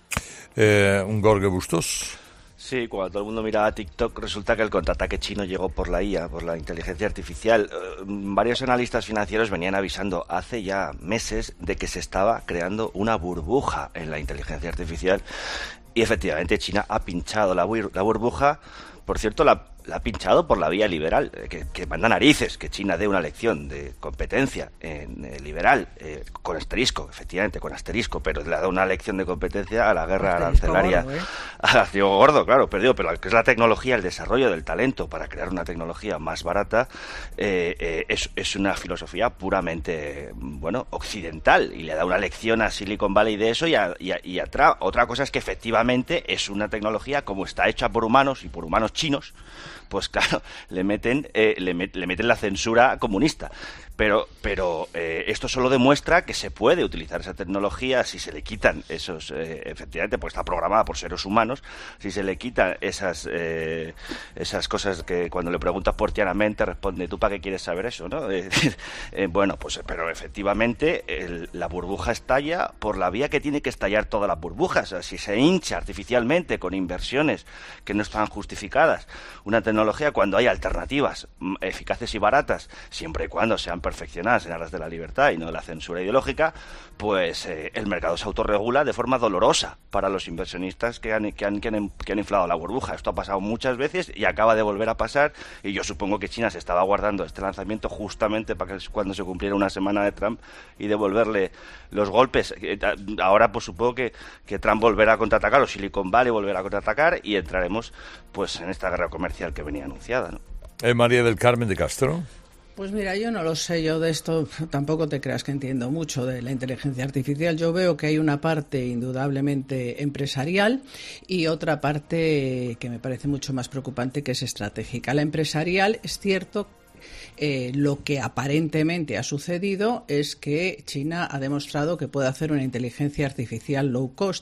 Eh, un Jorge Bustos. Sí, cuando todo el mundo miraba TikTok, resulta que el contraataque chino llegó por la I A, por la inteligencia artificial. Uh, varios analistas financieros venían avisando hace ya meses de que se estaba creando una burbuja en la inteligencia artificial, y efectivamente China ha pinchado la, bur- la burbuja. Por cierto, la, la ha pinchado por la vía liberal, que, que manda narices que China dé una lección de competencia en, eh, liberal, eh, con asterisco, efectivamente, con asterisco, pero le ha dado una lección de competencia a la guerra asterisco arancelaria. Gordo, ¿eh? A Diego Gordo, claro, perdido, pero lo que es la tecnología, el desarrollo del talento para crear una tecnología más barata, eh, eh, es, es una filosofía puramente, bueno, occidental, y le da una lección a Silicon Valley de eso, y a, y a, y a tra- otra cosa es que efectivamente es una tecnología, como está hecha por humanos y por humanos chinos, pues claro, le meten eh, le, met, le meten la censura comunista. Pero, pero eh, esto solo demuestra que se puede utilizar esa tecnología si se le quitan esos, eh, efectivamente, porque está programada por seres humanos, si se le quitan esas eh, esas cosas que cuando le preguntas por Tiananmen responde, ¿tú para qué quieres saber eso? ¿No? Eh, eh, bueno, pues pero efectivamente el, la burbuja estalla por la vía que tiene que estallar todas las burbujas. O sea, si se hincha artificialmente con inversiones que no están justificadas una tecnología cuando hay alternativas eficaces y baratas, siempre y cuando sean perfeccionadas en aras de la libertad y no de la censura ideológica, pues eh, el mercado se autorregula de forma dolorosa para los inversionistas que han, que, han, que, han, que han inflado la burbuja. Esto ha pasado muchas veces y acaba de volver a pasar, y yo supongo que China se estaba guardando este lanzamiento justamente para que cuando se cumpliera una semana de Trump y devolverle los golpes. Ahora pues supongo que, que Trump volverá a contraatacar, o Silicon Valley volverá a contraatacar, y entraremos pues en esta guerra comercial que venía anunciada, ¿no? Eh, María del Carmen de Castro. Pues mira, yo no lo sé, yo de esto tampoco te creas que entiendo mucho de la inteligencia artificial. Yo veo que hay una parte indudablemente empresarial y otra parte que me parece mucho más preocupante, que es estratégica. La empresarial, es cierto, eh, lo que aparentemente ha sucedido es que China ha demostrado que puede hacer una inteligencia artificial low cost.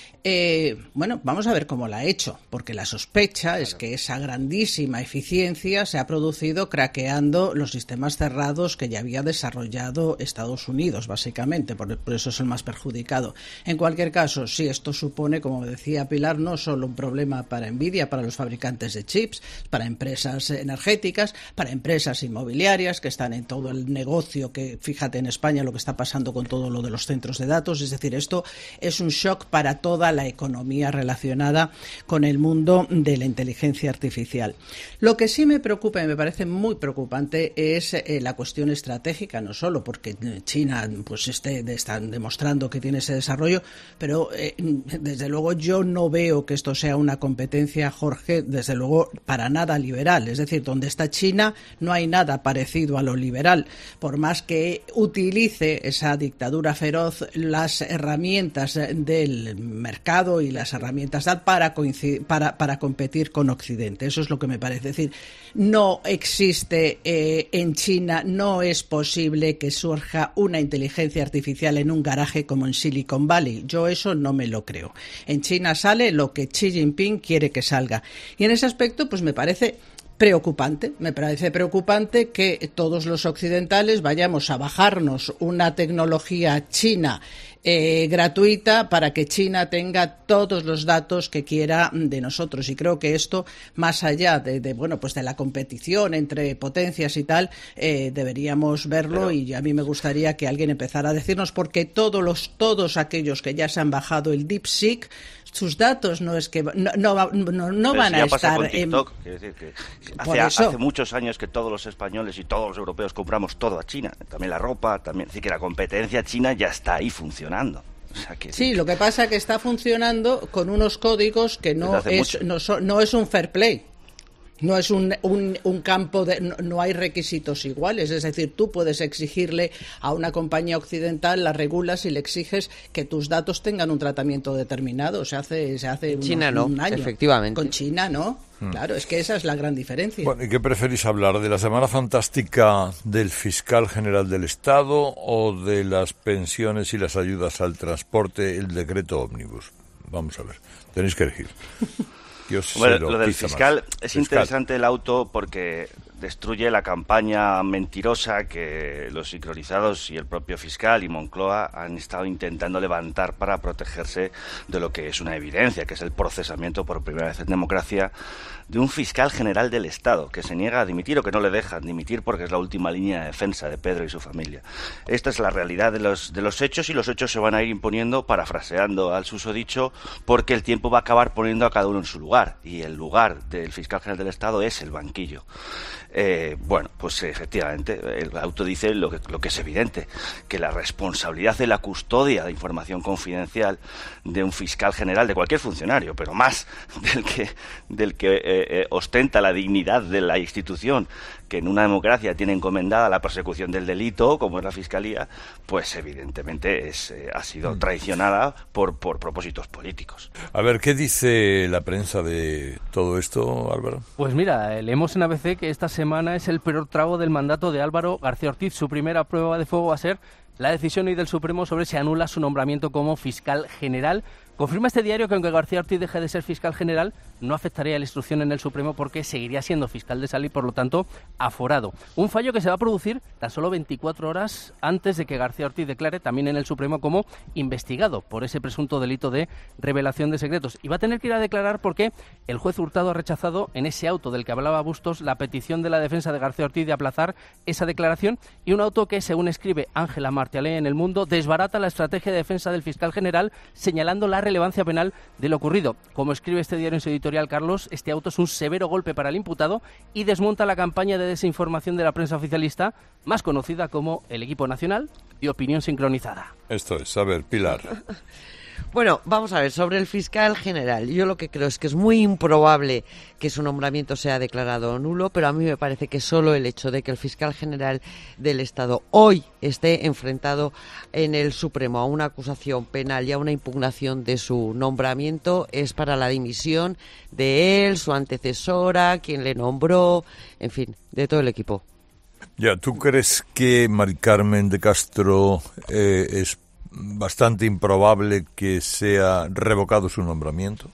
Eh, bueno, vamos a ver cómo la ha hecho, porque la sospecha es que esa grandísima eficiencia se ha producido craqueando los sistemas cerrados que ya había desarrollado Estados Unidos, básicamente, por, por eso es el más perjudicado. En cualquier caso, sí, esto supone, como decía Pilar, no solo un problema para Nvidia, para los fabricantes de chips, para empresas energéticas, para empresas inmobiliarias que están en todo el negocio, que fíjate en España lo que está pasando con todo lo de los centros de datos, es decir, esto es un shock para toda la economía relacionada con el mundo de la inteligencia artificial. Lo que sí me preocupa y me parece muy preocupante es eh, la cuestión estratégica, no solo porque China pues esté están demostrando que tiene ese desarrollo, pero eh, desde luego yo no veo que esto sea una competencia, Jorge, desde luego para nada liberal. Es decir, donde está China no hay nada parecido a lo liberal, por más que utilice esa dictadura feroz las herramientas del mercado y las herramientas para, coincidir, para, para competir con Occidente. Eso es lo que me parece. Es decir, no existe eh, en China, no es posible que surja una inteligencia artificial en un garaje como en Silicon Valley. Yo eso no me lo creo. En China sale lo que Xi Jinping quiere que salga. Y en ese aspecto, pues me parece preocupante, me parece preocupante que todos los occidentales vayamos a bajarnos una tecnología china Eh, gratuita para que China tenga todos los datos que quiera de nosotros, y creo que esto, más allá de, de bueno pues de la competición entre potencias y tal, eh, deberíamos verlo. Pero, y a mí me gustaría que alguien empezara a decirnos, porque todos los todos aquellos que ya se han bajado el DeepSeek, sus datos no es que no, no, no, no van si a estar con TikTok, en... quiero decir que hace, hace muchos años que todos los españoles y todos los europeos compramos todo a China, también la ropa, también, así que la competencia china ya está ahí funcionando. O sea, que, sí, lo que pasa es que está funcionando con unos códigos que no es no, so, no es un fair play. No es un, un, un campo de... No, no hay requisitos iguales. Es decir, tú puedes exigirle a una compañía occidental, la regulas y le exiges que tus datos tengan un tratamiento determinado. Se hace, se hace China unos, no, un año. Efectivamente. Con China no. Hmm. Claro, es que esa es la gran diferencia. Bueno, ¿y qué preferís hablar? ¿De la semana fantástica del fiscal general del Estado o de las pensiones y las ayudas al transporte, el decreto ómnibus? Vamos a ver, tenéis que elegir. Bueno, lo, lo del fiscal más. es fiscal. Interesante el auto porque destruye la campaña mentirosa que los sincronizados y el propio fiscal y Moncloa han estado intentando levantar para protegerse de lo que es una evidencia, que es el procesamiento por primera vez en democracia de un fiscal general del Estado que se niega a dimitir o que no le dejan dimitir porque es la última línea de defensa de Pedro y su familia. Esta es la realidad de los, de los hechos y los hechos se van a ir imponiendo parafraseando al susodicho porque el tiempo va a acabar poniendo a cada uno en su lugar y el lugar del fiscal general del Estado es el banquillo. Eh, bueno, pues efectivamente, el auto dice lo que, lo que es evidente, que la responsabilidad de la custodia de información confidencial de un fiscal general, de cualquier funcionario, pero más del que, del que eh, eh, ostenta la dignidad de la institución, que en una democracia tiene encomendada la persecución del delito, como es la Fiscalía, pues evidentemente es, eh, ha sido traicionada por, por propósitos políticos. A ver, ¿qué dice la prensa de todo esto, Álvaro? Pues mira, leemos en A B C que esta semana es el peor trago del mandato de Álvaro García Ortiz. Su primera prueba de fuego va a ser la decisión hoy del Supremo sobre si anula su nombramiento como fiscal general. Confirma este diario que aunque García Ortiz deje de ser fiscal general, no afectaría la instrucción en el Supremo porque seguiría siendo fiscal de sala y, por lo tanto, aforado. Un fallo que se va a producir tan solo veinticuatro horas antes de que García Ortiz declare también en el Supremo como investigado por ese presunto delito de revelación de secretos. Y va a tener que ir a declarar porque el juez Hurtado ha rechazado en ese auto del que hablaba Bustos la petición de la defensa de García Ortiz de aplazar esa declaración y un auto que, según escribe Ángela Martialé en El Mundo, desbarata la estrategia de defensa del fiscal general señalando la relevancia penal de lo ocurrido. Como escribe este diario en su editorial, Carlos, este auto es un severo golpe para el imputado y desmonta la campaña de desinformación de la prensa oficialista, más conocida como El Equipo Nacional y Opinión Sincronizada. Esto es, a ver, Pilar. Bueno, vamos a ver, sobre el fiscal general, yo lo que creo es que es muy improbable que su nombramiento sea declarado nulo, pero a mí me parece que solo el hecho de que el fiscal general del Estado hoy esté enfrentado en el Supremo a una acusación penal y a una impugnación de su nombramiento es para la dimisión de él, su antecesora, quien le nombró, en fin, de todo el equipo. Ya, ¿tú crees que Mari Carmen de Castro eh, es bastante improbable que sea revocado su nombramiento?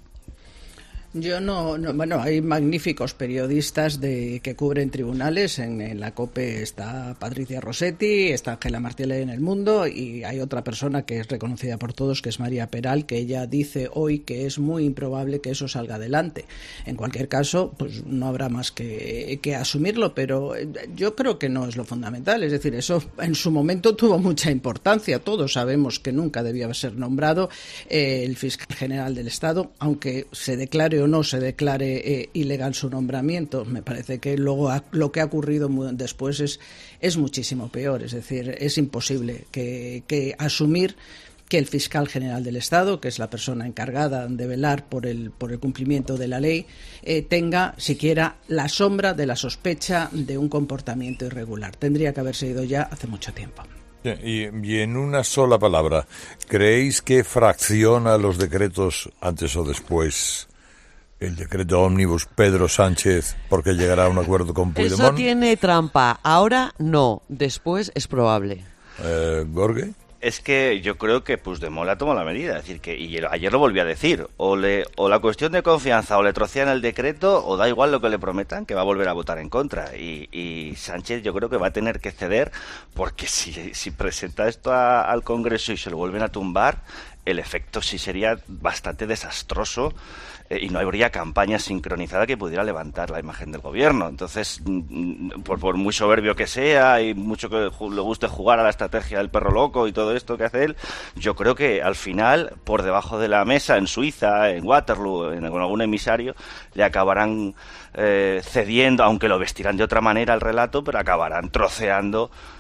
Yo no, no, bueno, hay magníficos periodistas de que cubren tribunales. En, en la COPE está Patricia Rossetti, está Ángela Martialé en El Mundo y hay otra persona que es reconocida por todos, que es María Peral, que ella dice hoy que es muy improbable que eso salga adelante. En cualquier caso, pues no habrá más que, que asumirlo, pero yo creo que no es lo fundamental. Es decir, eso en su momento tuvo mucha importancia. Todos sabemos que nunca debía ser nombrado eh, el fiscal general del Estado, aunque se declare o no se declare eh, ilegal su nombramiento. Me parece que luego ha, lo que ha ocurrido después es, es muchísimo peor. Es decir, es imposible que, que asumir que el fiscal general del Estado, que es la persona encargada de velar por el, por el cumplimiento de la ley, eh, tenga siquiera la sombra de la sospecha de un comportamiento irregular. Tendría que haberse ido ya hace mucho tiempo. Y, y en una sola palabra, ¿creéis que fracciona los decretos antes o después el decreto ómnibus Pedro Sánchez porque llegará a un acuerdo con Puigdemont? Eso tiene trampa. Ahora no, después es probable. Eh, ¿Gorge? Es que yo creo que Puigdemont la tomó la medida, es decir, que y ayer lo volví a decir, o le o la cuestión de confianza o le trocean el decreto o da igual lo que le prometan, que va a volver a votar en contra. Y, y Sánchez yo creo que va a tener que ceder, porque si, si presenta esto a, al Congreso y se lo vuelven a tumbar, el efecto sí sería bastante desastroso. Eh, y no habría campaña sincronizada que pudiera levantar la imagen del gobierno. Entonces, por, por muy soberbio que sea y mucho que le guste jugar a la estrategia del perro loco y todo esto que hace él, yo creo que al final, por debajo de la mesa, en Suiza, en Waterloo, en algún emisario, le acabarán eh, cediendo, aunque lo vestirán de otra manera el relato, pero acabarán troceando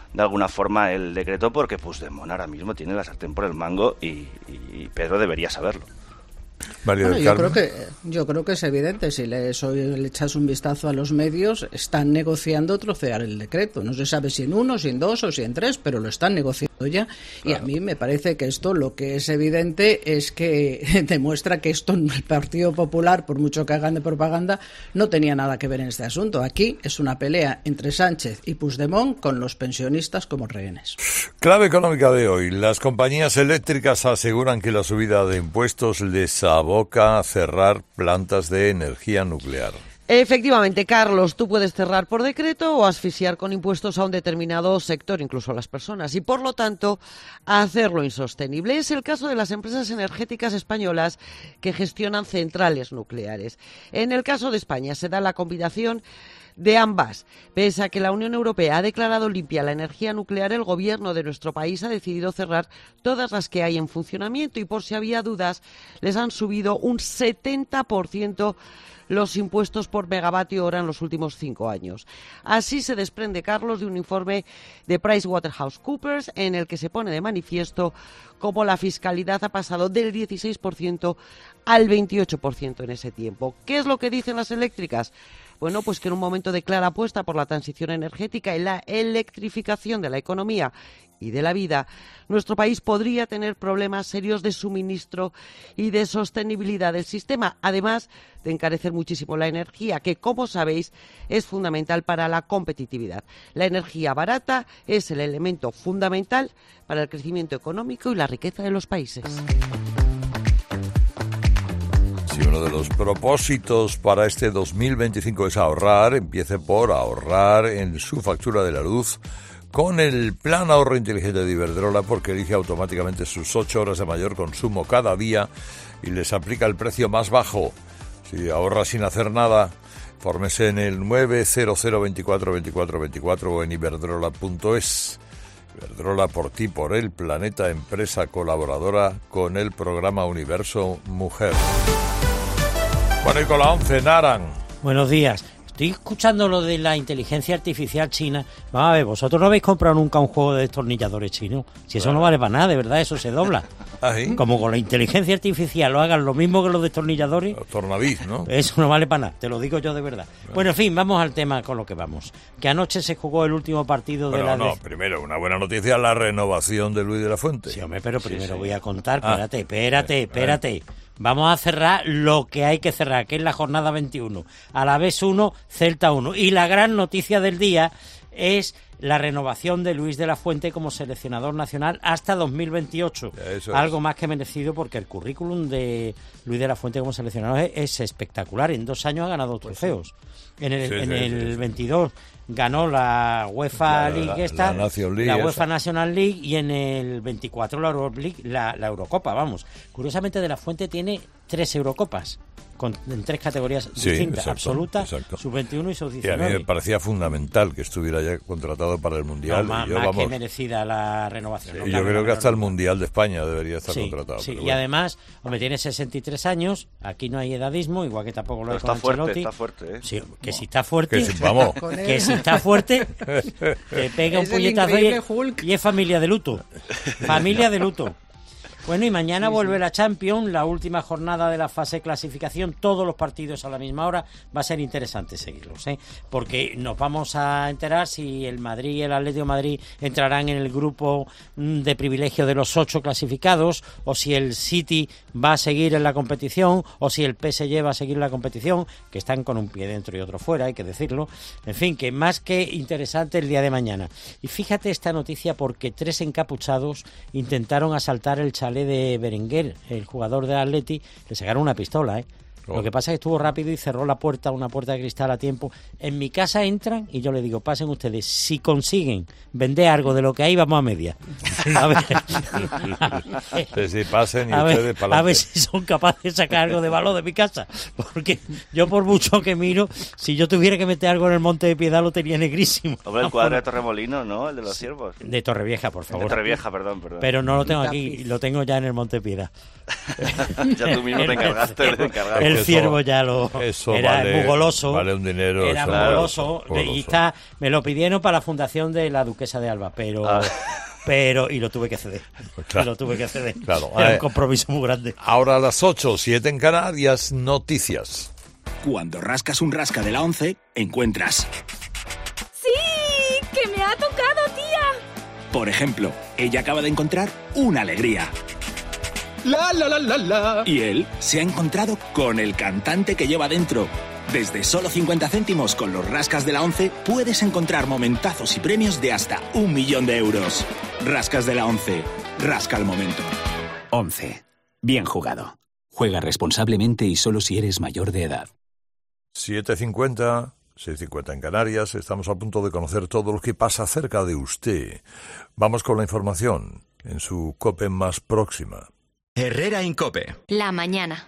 de alguna forma el decreto, porque Puigdemont ahora mismo tiene la sartén por el mango y, y Pedro debería saberlo. Bueno, yo creo que yo creo que es evidente. Si le, soy, le echas un vistazo a los medios, están negociando trocear el decreto. No se sabe si en uno, si en dos o si en tres, pero lo están negociando ya. Claro. Y a mí me parece que esto lo que es evidente es que demuestra que esto el Partido Popular, por mucho que hagan de propaganda, no tenía nada que ver en este asunto. Aquí es una pelea entre Sánchez y Puigdemont con los pensionistas como rehenes. Clave económica de hoy. Las compañías eléctricas aseguran que la subida de impuestos les aboca a cerrar plantas de energía nuclear. Efectivamente, Carlos, tú puedes cerrar por decreto o asfixiar con impuestos a un determinado sector, incluso a las personas, y por lo tanto hacerlo insostenible. Es el caso de las empresas energéticas españolas que gestionan centrales nucleares. En el caso de España se da la combinación de ambas. Pese a que la Unión Europea ha declarado limpia la energía nuclear, el gobierno de nuestro país ha decidido cerrar todas las que hay en funcionamiento y, por si había dudas, les han subido un setenta por ciento los impuestos por megavatio hora en los últimos cinco años. Así se desprende, Carlos, de un informe de PricewaterhouseCoopers en el que se pone de manifiesto cómo la fiscalidad ha pasado del dieciséis por ciento al veintiocho por ciento en ese tiempo. ¿Qué es lo que dicen las eléctricas? Bueno, pues que en un momento de clara apuesta por la transición energética y la electrificación de la economía y de la vida, nuestro país podría tener problemas serios de suministro y de sostenibilidad del sistema, además de encarecer muchísimo la energía, que, como sabéis, es fundamental para la competitividad. La energía barata es el elemento fundamental para el crecimiento económico y la riqueza de los países. Si uno de los propósitos para este dos mil veinticinco es ahorrar, empiece por ahorrar en su factura de la luz con el Plan Ahorro Inteligente de Iberdrola, porque elige automáticamente sus ocho horas de mayor consumo cada día y les aplica el precio más bajo. Si ahorra sin hacer nada, fórmese en el nueve cero cero veinticuatro veinticuatro veinticuatro o en iberdrola punto es. Iberdrola, por ti, por el planeta, empresa colaboradora con el programa Universo Mujer. Bueno, y con la once, Naran. Buenos días. Estoy escuchando lo de la inteligencia artificial china. Vamos a ver, vosotros no habéis comprado nunca un juego de destornilladores chinos. Si eso claro. no vale para nada, de verdad, eso se dobla. ¿Ah, sí? Como con la inteligencia artificial lo hagan lo mismo que los destornilladores. Los tornavís, ¿no? Eso no vale para nada, te lo digo yo de verdad. Bueno, bueno en fin, vamos al tema con lo que vamos. Que anoche se jugó el último partido bueno, de la... No, de... primero, una buena noticia, la renovación de Luis de la Fuente. Sí, hombre, pero primero sí, sí. voy a contar, espérate, ah, espérate, espérate. Vamos a cerrar lo que hay que cerrar, que es la jornada veintiuno. Alavés uno, Celta uno. Y la gran noticia del día es la renovación de Luis de la Fuente como seleccionador nacional hasta dos mil veintiocho. Eso Algo es. más que merecido, porque el currículum de Luis de la Fuente como seleccionador es, es espectacular. En dos años ha ganado trofeos. En el, sí, en sí, el sí, sí. veintidós ganó la UEFA la, League la, esta, la, League, la UEFA esa. National League, y en el veinticuatro la Euro League, la, la Eurocopa, vamos. Curiosamente, De la Fuente tiene tres Eurocopas. Con, en tres categorías sí, distintas, exacto, absoluta, sub veintiuno y sub diecinueve. Y a mí me parecía fundamental que estuviera ya contratado para el Mundial. No, más, y yo, más vamos, que merecida la renovación. Sí, ¿no? yo creo que hasta el Mundial de España debería estar sí, contratado. Sí, pero y bueno. además, hombre, tiene sesenta y tres años, aquí no hay edadismo, igual que tampoco lo hay con Ancelotti. Fuerte, está fuerte, ¿eh? Sí, que si está fuerte, que si, vamos. que si está fuerte, te pega es un puñetazo y, y es familia de luto. Familia de luto. Bueno, y mañana sí, vuelve sí. la Champions, la última jornada de la fase de clasificación, todos los partidos a la misma hora. Va a ser interesante seguirlos, ¿eh? Porque nos vamos a enterar si el Madrid y el Atlético de Madrid entrarán en el grupo de privilegio de los ocho clasificados, o si el City va a seguir en la competición, o si el P S G va a seguir en la competición, que están con un pie dentro y otro fuera, hay que decirlo. En fin, que más que interesante el día de mañana. Y fíjate esta noticia, porque tres encapuchados intentaron asaltar el chalet de Berenguer, el jugador del Atleti. Le sacaron una pistola, ¿eh? Oh. Lo que pasa es que estuvo rápido y cerró la puerta, una puerta de cristal a tiempo. En mi casa entran y yo le digo, pasen ustedes, si consiguen vender algo de lo que hay, vamos a media. A ver, sí, sí, pasen y a ustedes ver, para a ver si son capaces de sacar algo de valor de mi casa, porque yo, por mucho que miro, si yo tuviera que meter algo en el Monte de Piedad, lo tenía negrísimo. Hombre, el cuadro de Torremolinos, ¿no? El de los ciervos. De Torrevieja, por favor. De Torrevieja, perdón, perdón. Pero no lo tengo aquí, lo tengo ya en el Monte de Piedad. Ya tú mismo te encargaste de encargar. El un ciervo ya lo... Eso era vale, muy goloso. Vale un dinero. Era muy claro, goloso. goloso. Y está, me lo pidieron para la fundación de la Duquesa de Alba, pero... Ah. Pero, y lo tuve que ceder. Claro, y lo tuve que ceder. Claro. Era eh, un compromiso muy grande. Ahora a las ocho, siete en Canarias, noticias. Cuando rascas un rasca de la once, encuentras... ¡Sí! ¡Que me ha tocado, tía! Por ejemplo, ella acaba de encontrar una alegría. La, la, la, la, la. Y él se ha encontrado con el cantante que lleva dentro. Desde solo cincuenta céntimos con los rascas de la once puedes encontrar momentazos y premios de hasta un millón de euros. Rascas de la once. Rasca el momento. once. Bien jugado. Juega responsablemente y solo si eres mayor de edad. siete cincuenta, seis cincuenta en Canarias. Estamos a punto de conocer todo lo que pasa cerca de usted. Vamos con la información en su COPE más próxima. Herrera en COPE. La mañana.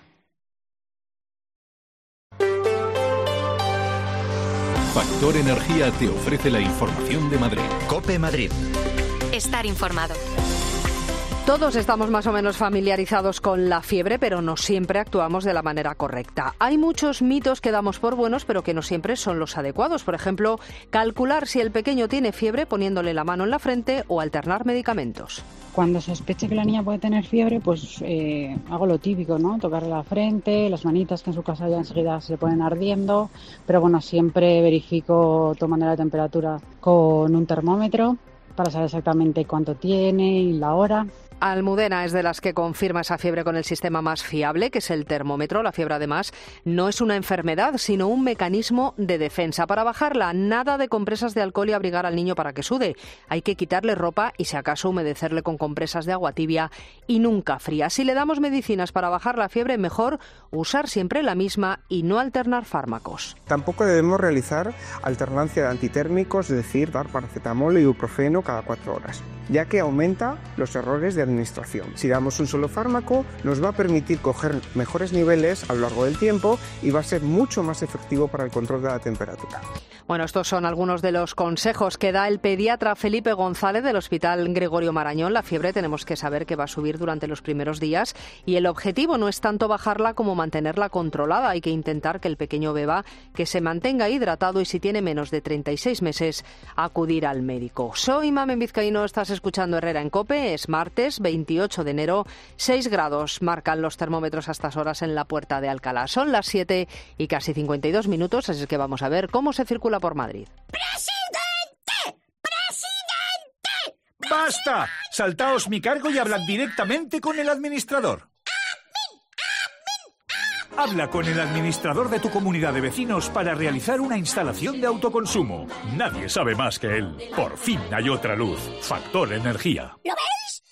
Factor Energía te ofrece la información de Madrid. COPE Madrid. Estar informado. Todos estamos más o menos familiarizados con la fiebre, pero no siempre actuamos de la manera correcta. Hay muchos mitos que damos por buenos, pero que no siempre son los adecuados. Por ejemplo, calcular si el pequeño tiene fiebre poniéndole la mano en la frente o alternar medicamentos. Cuando sospeche que la niña puede tener fiebre, pues eh, hago lo típico, ¿no? Tocarle la frente, las manitas que en su casa ya enseguida se ponen ardiendo, pero bueno, siempre verifico tomando la temperatura con un termómetro para saber exactamente cuánto tiene y la hora. Almudena es de las que confirma esa fiebre con el sistema más fiable, que es el termómetro. La fiebre, además, no es una enfermedad, sino un mecanismo de defensa. Para bajarla, nada de compresas de alcohol y abrigar al niño para que sude. Hay que quitarle ropa y, si acaso, humedecerle con compresas de agua tibia y nunca fría. Si le damos medicinas para bajar la fiebre, mejor usar siempre la misma y no alternar fármacos. Tampoco debemos realizar alternancia de antitérmicos, es decir, dar paracetamol y ibuprofeno cada cuatro horas, ya que aumenta los errores de administración. Si damos un solo fármaco, nos va a permitir coger mejores niveles a lo largo del tiempo y va a ser mucho más efectivo para el control de la temperatura. Bueno, estos son algunos de los consejos que da el pediatra Felipe González del Hospital Gregorio Marañón. La fiebre tenemos que saber que va a subir durante los primeros días y el objetivo no es tanto bajarla como mantenerla controlada. Hay que intentar que el pequeño beba que se mantenga hidratado y, si tiene menos de treinta y seis meses, acudir al médico. Soy Mamen Vizcaíno, estás escuchando Herrera en COPE. Es martes veintiocho de enero, seis grados marcan los termómetros a estas horas en la Puerta de Alcalá. Son las siete y casi cincuenta y dos minutos, así que vamos a ver cómo se circula por Madrid. ¡Presidente! ¡Presidente! ¡Basta! Saltaos mi cargo y hablad directamente con el administrador. Habla con el administrador de tu comunidad de vecinos para realizar una instalación de autoconsumo. Nadie sabe más que él. Por fin hay otra luz. Factor Energía. ¿Lo veis?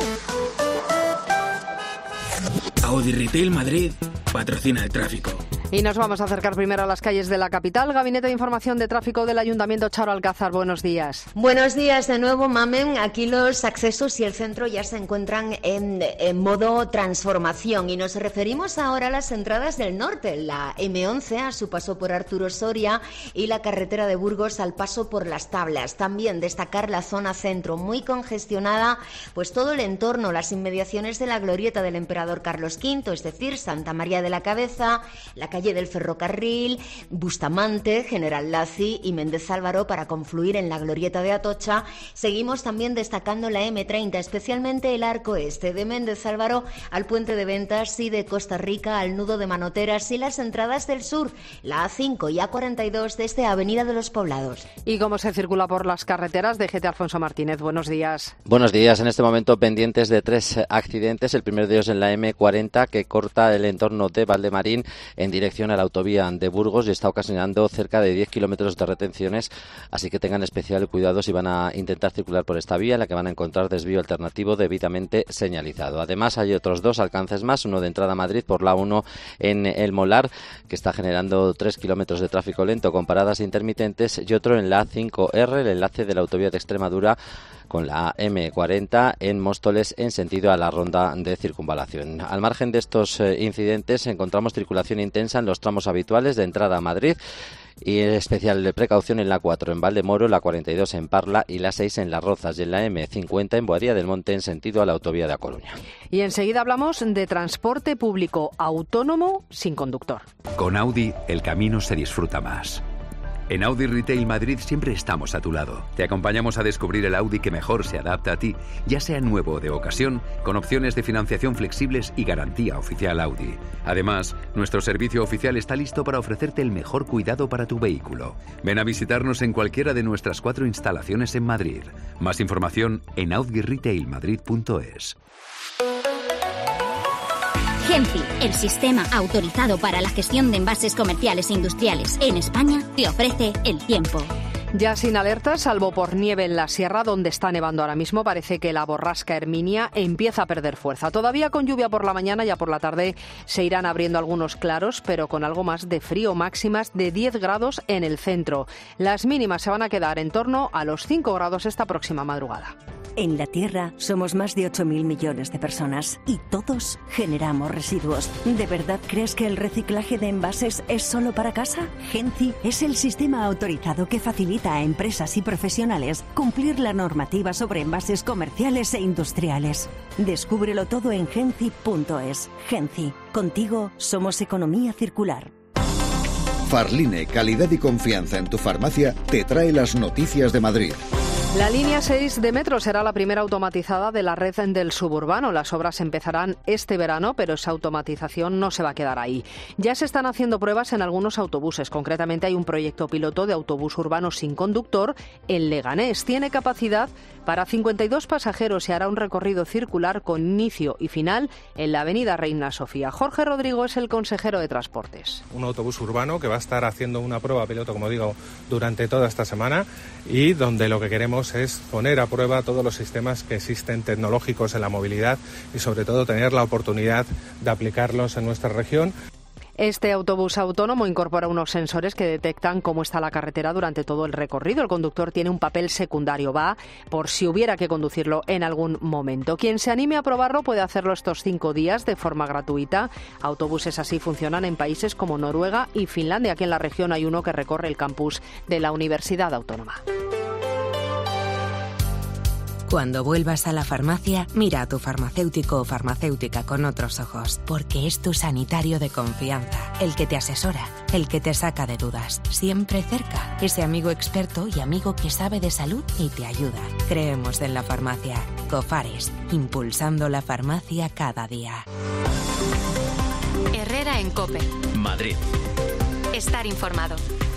Audi Retail Madrid patrocina el tráfico. Y nos vamos a acercar primero a las calles de la capital. Gabinete de Información de Tráfico del Ayuntamiento, Charo Alcázar. Buenos días. Buenos días de nuevo, Mamen. Aquí los accesos y el centro ya se encuentran en, en modo transformación y nos referimos ahora a las entradas del norte, la eme once a su paso por Arturo Soria y la carretera de Burgos al paso por Las Tablas. También destacar la zona centro, muy congestionada, pues todo el entorno, las inmediaciones de la glorieta del Emperador Carlos quinto, es decir, Santa María de la Cabeza, la calle del Ferrocarril, Bustamante, General Laci y Méndez Álvaro para confluir en la glorieta de Atocha. Seguimos también destacando la eme treinta, especialmente el arco este de Méndez Álvaro al puente de Ventas y de Costa Rica al nudo de Manoteras y las entradas del sur, la a cinco y a cuarenta y dos desde Avenida de los Poblados. ¿Y cómo se circula por las carreteras? D G T Alfonso Martínez, buenos días. Buenos días, en este momento pendientes de tres accidentes. El primero de ellos en la eme cuarenta, que corta el entorno de Valdemarín en dirección a la autovía de Burgos y está ocasionando cerca de diez kilómetros de retenciones, así que tengan especial cuidado si van a intentar circular por esta vía, en la que van a encontrar desvío alternativo debidamente señalizado. Además, hay otros dos alcances más, uno de entrada a Madrid por la uno en El Molar, que está generando tres kilómetros de tráfico lento con paradas intermitentes, y otro en la a cinco erre, el enlace de la autovía de Extremadura con la eme cuarenta en Móstoles en sentido a la ronda de circunvalación. Al margen de estos eh, incidentes encontramos circulación intensa en los tramos habituales de entrada a Madrid Y especial de precaución en la cuatro en Valdemoro, la cuarenta y dos en Parla y la seis en Las Rozas, y en la eme cincuenta en Boadilla del Monte en sentido a la autovía de A Coruña. Y enseguida hablamos de transporte público autónomo sin conductor. Con Audi el camino se disfruta más. En Audi Retail Madrid siempre estamos a tu lado. Te acompañamos a descubrir el Audi que mejor se adapta a ti, ya sea nuevo o de ocasión, con opciones de financiación flexibles y garantía oficial Audi. Además, nuestro servicio oficial está listo para ofrecerte el mejor cuidado para tu vehículo. Ven a visitarnos en cualquiera de nuestras cuatro instalaciones en Madrid. Más información en audi retail madrid punto es. Genci, el sistema autorizado para la gestión de envases comerciales e industriales en España, te ofrece el tiempo. Ya sin alertas, salvo por nieve en la sierra, donde está nevando ahora mismo, parece que la borrasca Herminia empieza a perder fuerza. Todavía con lluvia por la mañana, ya por la tarde se irán abriendo algunos claros, pero con algo más de frío, máximas de diez grados en el centro. Las mínimas se van a quedar en torno a los cinco grados esta próxima madrugada. En la Tierra somos más de ocho mil millones de personas y todos generamos residuos. ¿De verdad crees que el reciclaje de envases es solo para casa? Genci es el sistema autorizado que facilita a empresas y profesionales cumplir la normativa sobre envases comerciales e industriales. Descúbrelo todo en genci punto es. Genci, contigo somos economía circular. Farline, calidad y confianza en tu farmacia, te trae las noticias de Madrid. La línea seis de metro será la primera automatizada de la red del suburbano. Las obras empezarán este verano, pero esa automatización no se va a quedar ahí. Ya se están haciendo pruebas en algunos autobuses. Concretamente hay un proyecto piloto de autobús urbano sin conductor en Leganés. Tiene capacidad para cincuenta y dos pasajeros y hará un recorrido circular con inicio y final en la avenida Reina Sofía. Jorge Rodrigo es el consejero de Transportes. Un autobús urbano que va a estar haciendo una prueba piloto, como digo, durante toda esta semana y donde lo que queremos es poner a prueba todos los sistemas que existen tecnológicos en la movilidad y sobre todo tener la oportunidad de aplicarlos en nuestra región. Este autobús autónomo incorpora unos sensores que detectan cómo está la carretera durante todo el recorrido. El conductor tiene un papel secundario, va por si hubiera que conducirlo en algún momento. Quien se anime a probarlo puede hacerlo estos cinco días de forma gratuita. Autobuses así funcionan en países como Noruega y Finlandia. Aquí en la región hay uno que recorre el campus de la Universidad Autónoma. Cuando vuelvas a la farmacia, mira a tu farmacéutico o farmacéutica con otros ojos, porque es tu sanitario de confianza, el que te asesora, el que te saca de dudas, siempre cerca, ese amigo experto y amigo que sabe de salud y te ayuda. Creemos en la farmacia. Cofares, impulsando la farmacia cada día. Herrera en COPE. Madrid. Estar informado.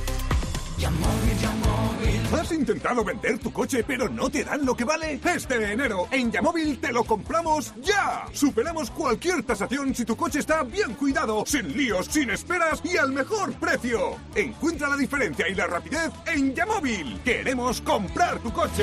¿Has intentado vender tu coche pero no te dan lo que vale? Este enero en Yamóvil te lo compramos ya. Superamos cualquier tasación si tu coche está bien cuidado, sin líos, sin esperas y al mejor precio. Encuentra la diferencia y la rapidez en Yamóvil. Queremos comprar tu coche.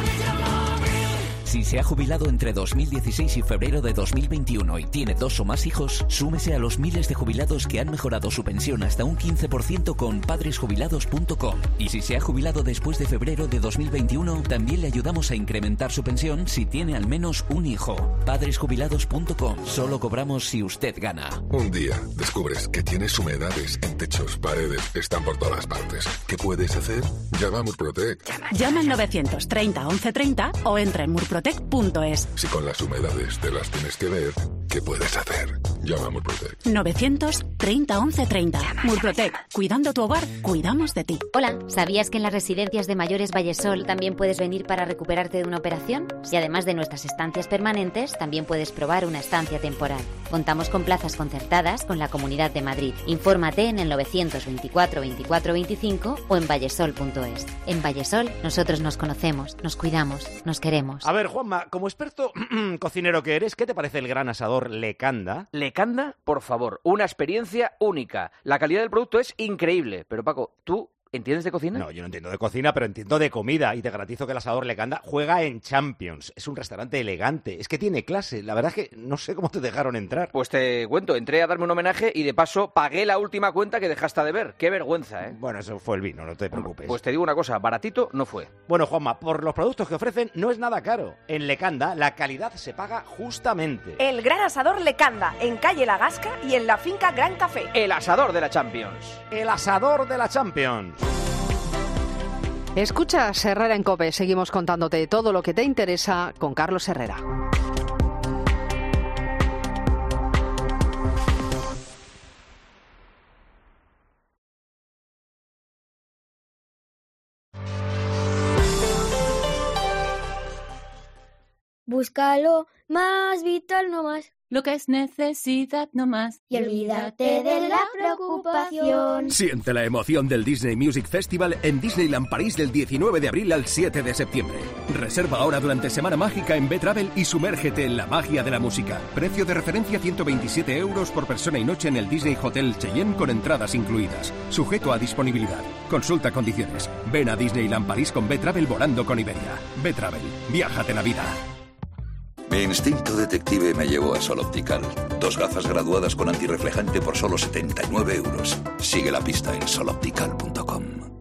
Si se ha jubilado entre dos mil dieciséis y febrero de dos mil veintiuno y tiene dos o más hijos, súmese a los miles de jubilados que han mejorado su pensión hasta un quince por ciento con padres jubilados punto com. Y si se ha jubilado después de febrero de dos mil veintiuno, también le ayudamos a incrementar su pensión si tiene al menos un hijo. padres jubilados punto com. Solo cobramos si usted gana. Un día descubres que tienes humedades en techos, paredes, están por todas partes. ¿Qué puedes hacer? Llama a Murprotec. Llama al novecientos treinta once treinta o entra en murprotec punto es. Si con las humedades te las tienes que ver, ¿qué puedes hacer? Llama a Murprotec. novecientos treinta once treinta. Murprotec. Cuidando tu hogar, cuidamos de ti. Hola, ¿sabías que en las residencias de mayores Vallesol también puedes venir para recuperarte de una operación? Y además de nuestras estancias permanentes, también puedes probar una estancia temporal. Contamos con plazas concertadas con la Comunidad de Madrid. Infórmate en el novecientos veinticuatro veinticuatro veinticinco o en vallesol punto es. En Vallesol nosotros nos conocemos, nos cuidamos, nos queremos. A ver, Juanma, como experto cocinero que eres, ¿qué te parece el gran asador Lecanda? Lecanda, por favor, una experiencia única. La calidad del producto es increíble. Pero Paco, tú ¿Entiendes de cocina? No, yo no entiendo de cocina, pero entiendo de comida. Y te garantizo que el Asador Lecanda juega en Champions. Es un restaurante elegante. Es que tiene clase. La verdad es que no sé cómo te dejaron entrar. Pues te cuento, entré a darme un homenaje y de paso pagué la última cuenta que dejaste de ver. Qué vergüenza, ¿eh? Bueno, eso fue el vino, no te preocupes. Pues te digo una cosa, baratito no fue. Bueno, Juanma, por los productos que ofrecen no es nada caro. En Lecanda la calidad se paga justamente. El Gran Asador Lecanda, en calle La Gasca y en la finca Gran Café. El Asador de la Champions. El Asador de la Champions. Escuchas Herrera en COPE. Seguimos contándote todo lo que te interesa con Carlos Herrera. Búscalo más vital, no más. Lo que es necesidad, no más. Y olvídate de la preocupación. Siente la emoción del Disney Music Festival en Disneyland París del diecinueve de abril al siete de septiembre. Reserva ahora durante Semana Mágica en B-Travel y sumérgete en la magia de la música. Precio de referencia ciento veintisiete euros por persona y noche en el Disney Hotel Cheyenne con entradas incluidas. Sujeto a disponibilidad. Consulta condiciones. Ven a Disneyland París con B-Travel volando con Iberia. B-Travel. Viájate la vida. Mi instinto detective me llevó a Sol Optical. Dos gafas graduadas con antirreflejante por solo setenta y nueve euros. Sigue la pista en sol optical punto com.